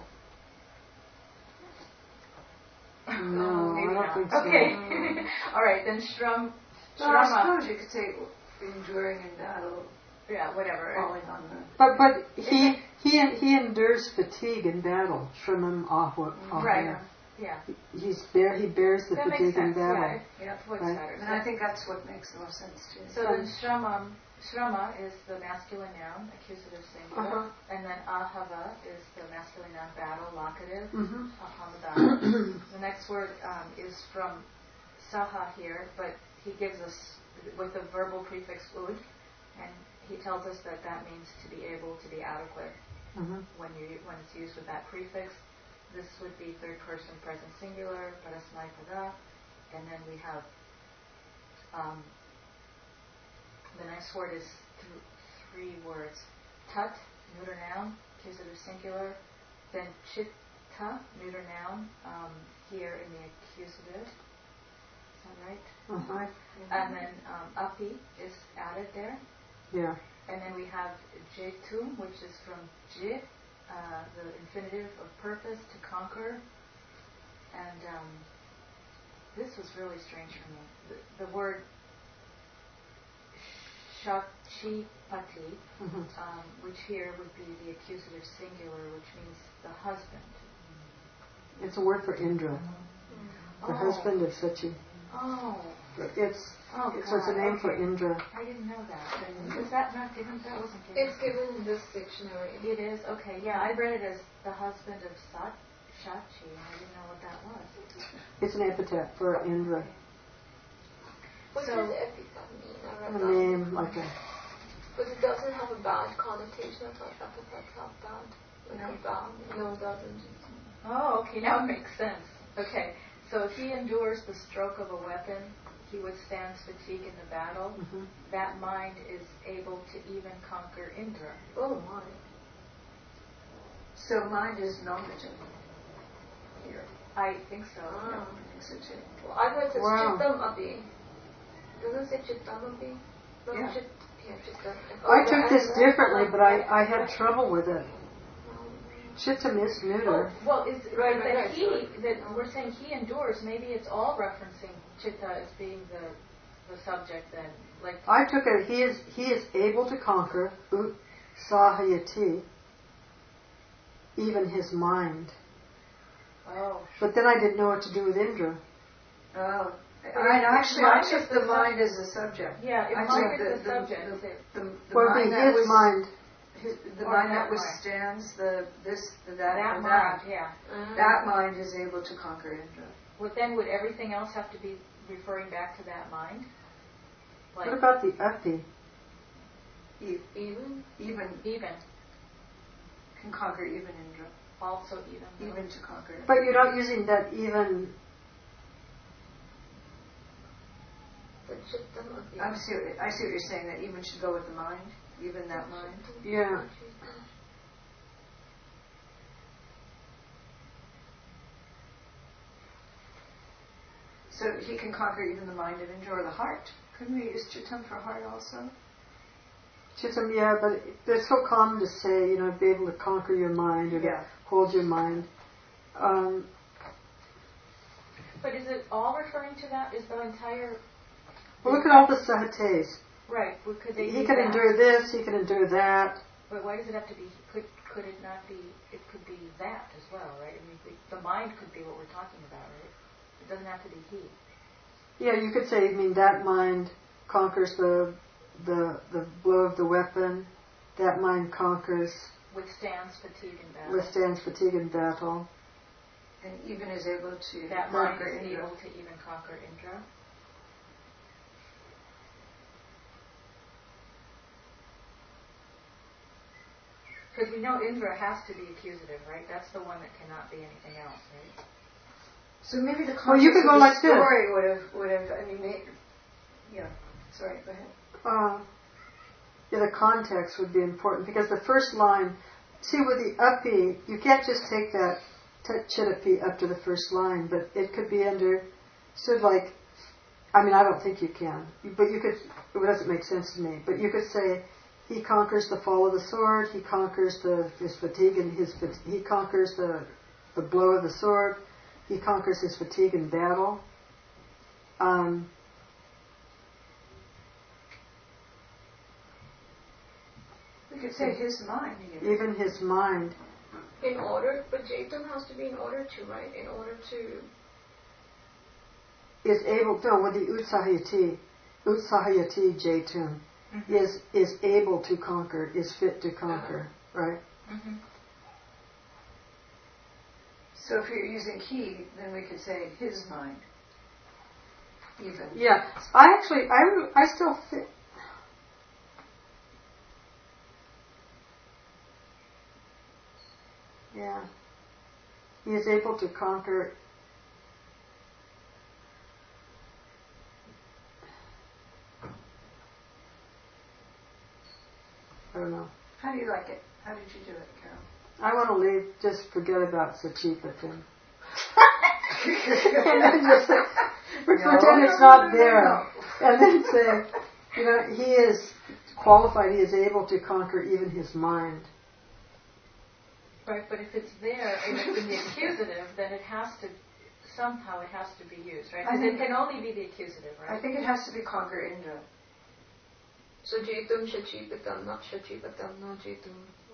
No, Maybe I don't not. think so. Okay. All right, then Shram. No, I suppose you could say enduring in battle, Yeah, whatever. falling on the. But he endures fatigue in battle. Shramam ahwa. Right. Yeah. He bears the That fatigue makes sense. in battle. Yeah. What's Right. better? And I think that's what makes the most sense too. So then Shrama is the masculine noun, accusative singular, and then Ahava is the masculine noun, battle, locative, Ahamada. The next word is from Saha here, but he gives us with the verbal prefix ud, and he tells us that means to be able, to be adequate. When it's used with that prefix, this would be third person present singular, parasmaipada, and then we have the next word is three words. Tat, neuter noun, accusative singular. Then chitta, neuter noun, here in the accusative. Is that right? And then api is added there. Yeah. And then we have jetum, which is from jit, the infinitive of purpose, to conquer. And this was really strange for me. The word Shachipati, which here would be the accusative singular, which means the husband. It's a word for Indra, the husband of Sachi. Oh. It's a name for Indra. I didn't know that. Was that not given? That wasn't given. It's given in this dictionary. It is? Okay, yeah. I read it as the husband of Shachi, and I didn't know what that was. It's an epithet for Indra. What So- does epithet mean? A name like a. But it doesn't have a bad connotation. I thought epithets have bad. Like a bad. No, it doesn't. Oh, okay, now it makes sense. Okay, so if he endures the stroke of a weapon, he withstands fatigue in the battle, that mind is able to even conquer Indra. Oh my. So mind is nominative here. I think so. Ah. I think so too. Well, I thought it says Wow. chittam api. Doesn't it say chittam api? No, Yeah. chittam. I took this differently, but I had trouble with it. Chittam is neuter. Well, is Right, that right. that we're saying he endures, maybe it's all referencing chitta as being the subject then. Like I took it. He is able to conquer utsahayati, even his mind. oh. But then I didn't know what to do with Indra. Oh. Mind I is took the the mind as a subject. Yeah, I mind took is the subject. The Well, mind be that his mind. The Or mind that that withstands that, that or mind, that. yeah. That mind is able to conquer Indra. Would everything else have to be referring back to that mind? Like What about the api? Even? Even can conquer even Indra. also even? Even to conquer Indra. But you're not using that even. But chittam api. I see what you're saying, that even should go with the mind, even that mind. Yeah. So he can conquer even the mind of Indra or the heart. Couldn't we use chittam for heart also? Chittam, yeah, but it's so common to say, be able to conquer your mind or to hold your mind. But is it all referring to that? Is the entire Well, look at all the sahates. right? Well, could they He use can that? endure this, he can endure that. But why does it have to be? Could it not be? It could be that as well, right? I mean, the mind could be what we're talking about, right? It doesn't have to be he. Yeah, you could say, that mind conquers the blow of the weapon. That mind conquers, Withstands fatigue in battle. withstands fatigue in battle. And even is able to That mind conquer is Indra. able to even conquer Indra. Because we know Indra has to be accusative, right? That's the one that cannot be anything else, right? So maybe the Well, you context could go of the like this. story would have. I mean, yeah. Sorry, go ahead. Yeah, the context would be important because the first line. See, with the upi, you can't just take that tat chittapi up to the first line, but it could be under, sort of like. I mean, I don't think you can, but you could. It doesn't make sense to me. But you could say, he conquers the fall of the sword. He conquers his fatigue and he conquers the blow of the sword. He conquers his fatigue in battle. We could say his mind. Even his mind. In order, but Jaitum has to be in order to, right? In order to... Is able, no, with the Utsahayati Jaitum, is able to conquer, is fit to conquer, right? Mm-hmm. So if you're using he, then we could say his mind. Even. Yeah. I still think... Yeah. He is able to conquer... I don't know. How do you like it? How did you do it, Carol? I want to leave, just forget about Sachipatim. And then just say, pretend it's not there. No. And then say, he is qualified, he is able to conquer even his mind. Right, but if it's there in the accusative, then it has to be used, right? Because it can only be the accusative, right? I think it has to be conquer Indra. So Jaitum, Shachipatam, not Shachipatam, not Jaitum.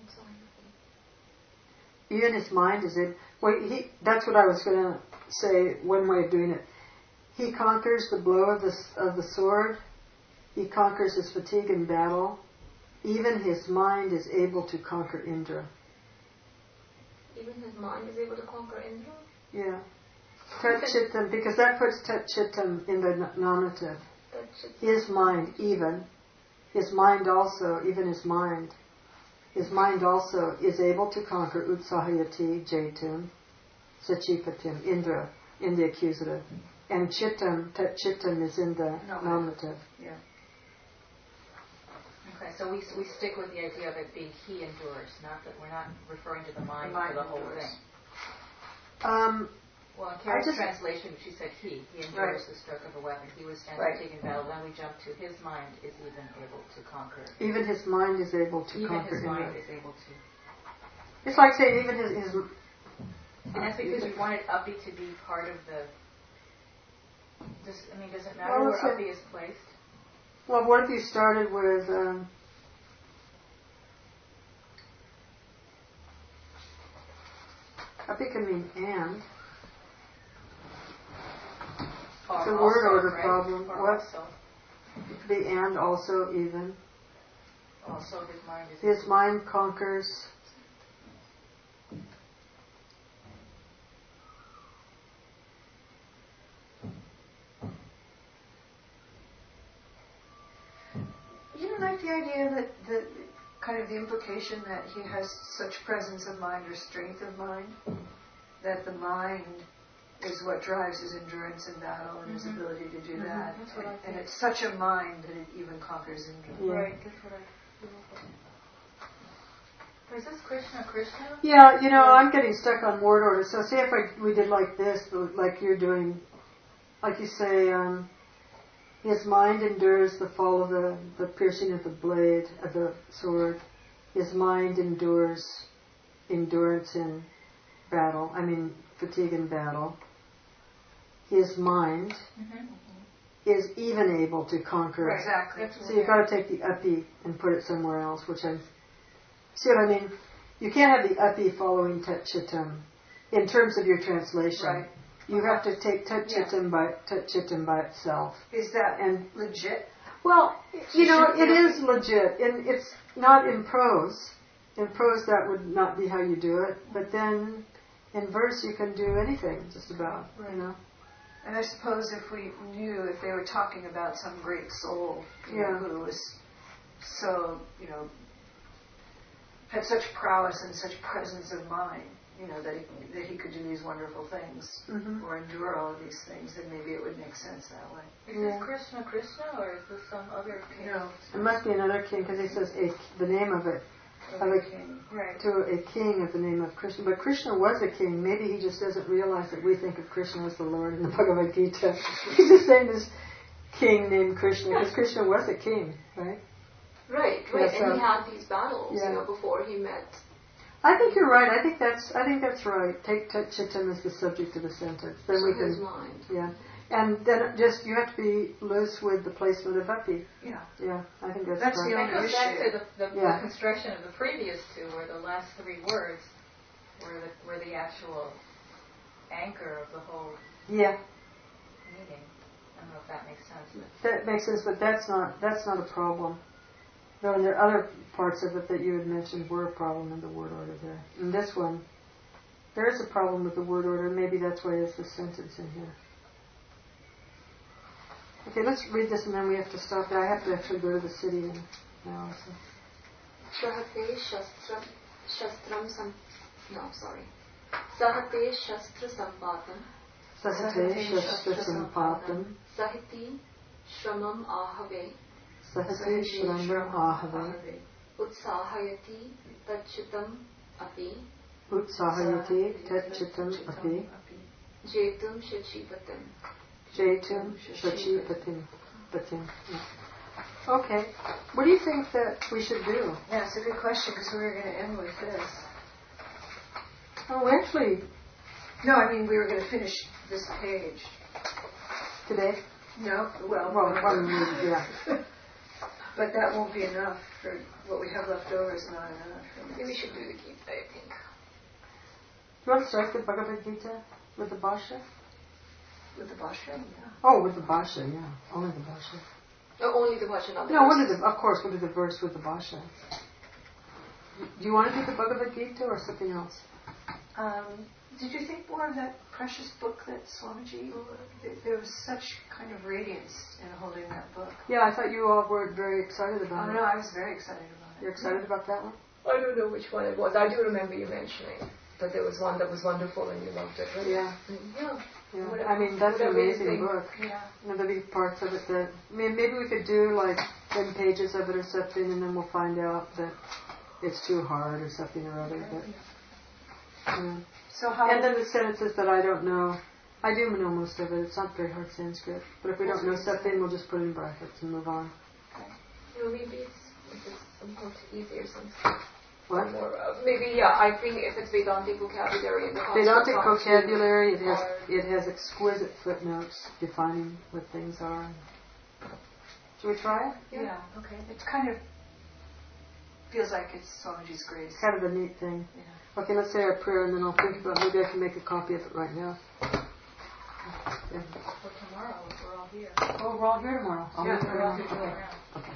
Even his mind is it. Well, that's what I was going to say. One way of doing it. He conquers the blow of the sword. He conquers his fatigue in battle. Even his mind is able to conquer Indra. Even his mind is able to conquer Indra? Yeah. Tat Chittam, because that puts Tat Chittam in the nominative. His mind, even. His mind also, even his mind. His mind also is able to conquer Utsahayati, Jaitum, Sachipatim, Indra, in the accusative. And Chittam, Tat Chittam is in the nominative. Yeah. Okay, so we stick with the idea of it being he endures, not that we're not referring to the mind for the whole endures. thing. Well, in Carol's translation, she said he endures the stroke of a weapon. He was standing taking battle. Then we jump to his mind is even able to conquer. Even his mind is able to even conquer. Even his mind is able to. It's like saying even his and that's because we wanted Upi to be part of the. Does it matter where Upi is placed? Well, what if you started with Upi can mean and. It's a word order problem. What? It could be and also even. Also, his mind is. His mind conquers. You don't like the idea that the kind of the implication that he has such presence of mind or strength of mind, that the mind is what drives his endurance in battle and his ability to do that. That's what I think. And it's such a mind that it even conquers Indra. Yeah. Right, that's what I. Is this Krishna? Yeah, I'm getting stuck on word order. So see if we did like this, like you're doing, like you say, his mind endures the fall of the piercing of the blade of the sword. His mind endures endurance in battle. Fatigue in battle. His mind is even able to conquer. Right, exactly. So you've got to take the upi and put it somewhere else, see what I mean? You can't have the upi following Tat Chittam in terms of your translation. Right. You have to take Tat Chittam by itself. Is that legit? Well, it is legit. And it's not in prose. In prose that would not be how you do it. But then in verse you can do anything, just about, And I suppose if we knew if they were talking about some great soul who was so, had such prowess and such presence of mind, that he could do these wonderful things or endure all of these things, then maybe it would make sense that way. Is this Krishna, or is this some other king? No. It must be another king, because he says the name of it. Right. To a king of the name of Krishna. But Krishna was a king. Maybe he just doesn't realize that we think of Krishna as the Lord in the Bhagavad Gita. He's just saying this king named Krishna, because Krishna was a king, right? Right. Yes, And he had these battles, yeah. Before he met. I think you're right. I think that's right. Take Chitam as the subject of the sentence. Then So we can. his mind. Yeah. And then you have to be loose with the placement of Bhakti. Yeah. Yeah, I think that's That's right. the That only goes back issue. to the construction of the previous two, where the last three words were the actual anchor of the whole Yeah, meeting. I don't know if that makes sense. that makes sense, but that's not a problem. No, and there are other parts of it that you had mentioned were a problem in the word order there. In this one, there is a problem with the word order. Maybe that's why there's the sentence in here. Okay, let's read this and then we have to stop it. I have to actually go to the city now. So. Sahate Shastra Sampatam. Sahate Shastra Sampatam. Sahiti Shramam Ahave. Sahate Shramam Ahave. Utsahayati Tachitam Api. Utsahayati Tachitam Api. Jetum Shachipatam. Jetum Shachipatim. Okay. What do you think that we should do? Yeah, it's a good question, because we were going to end with this. Oh, actually, No, I mean, we were going to finish this page. today? No? Well, Yeah. but that won't be enough for what we have left over is not enough. Maybe we should do the Gita, I think. You want to start the Bhagavad Gita with the Bhashya? With the Bhashya, yeah. Oh, with the Bhashya, yeah. Only the Bhashya. No, only the Bhashya, not the No, verses. of course, we'll do the verse with the Bhashya. Do you want to do the Bhagavad Gita or something else? Did you think more of that precious book that Swamiji, there was such kind of radiance in holding that book. Yeah, I thought you all were very excited about it. No, I was very excited about it. You're excited about that one? I don't know which one it was. I do remember you mentioning that there was one that was wonderful and you loved it, right? Yeah. Yeah. Yeah. I mean, that's an whatever you amazing think. book. Yeah. There'll be parts of it that, maybe we could do like 10 pages of it or something, and then we'll find out that it's too hard or something or other. But, yeah. So how? And then the sentences that I don't know, I do know most of it. It's not very hard Sanskrit. But if we don't know something, we'll just put it in brackets and move on. Maybe it's somehow easier something. What? More, maybe, I think if it's Vedantic vocabulary and the Vedantic vocabulary, it has exquisite footnotes defining what things are. Should we try it? Yeah, okay. It kind of feels like it's Swamiji's grace. It's kind of a neat thing. Yeah. Okay, let's say our prayer and then I'll think about maybe I can make a copy of it right now. Yeah. For tomorrow, if we're all here. Oh, we're all here tomorrow. I'll Yeah, make it we're all around. here Okay. tomorrow. Okay.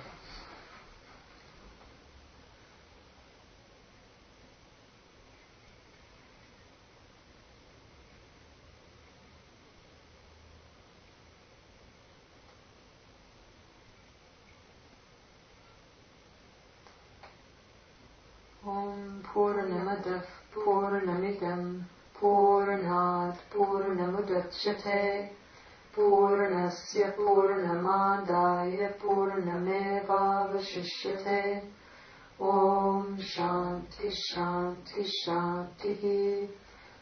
Om Purnamadah Purnamidam Purnat Purnamudachyate Purnasya Purnamadaya Purnamevavashishyate Om Shanti Shanti Shanti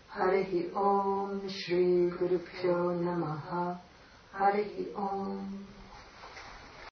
Harihi Om Shri Guru Pyo Namaha Harihi Om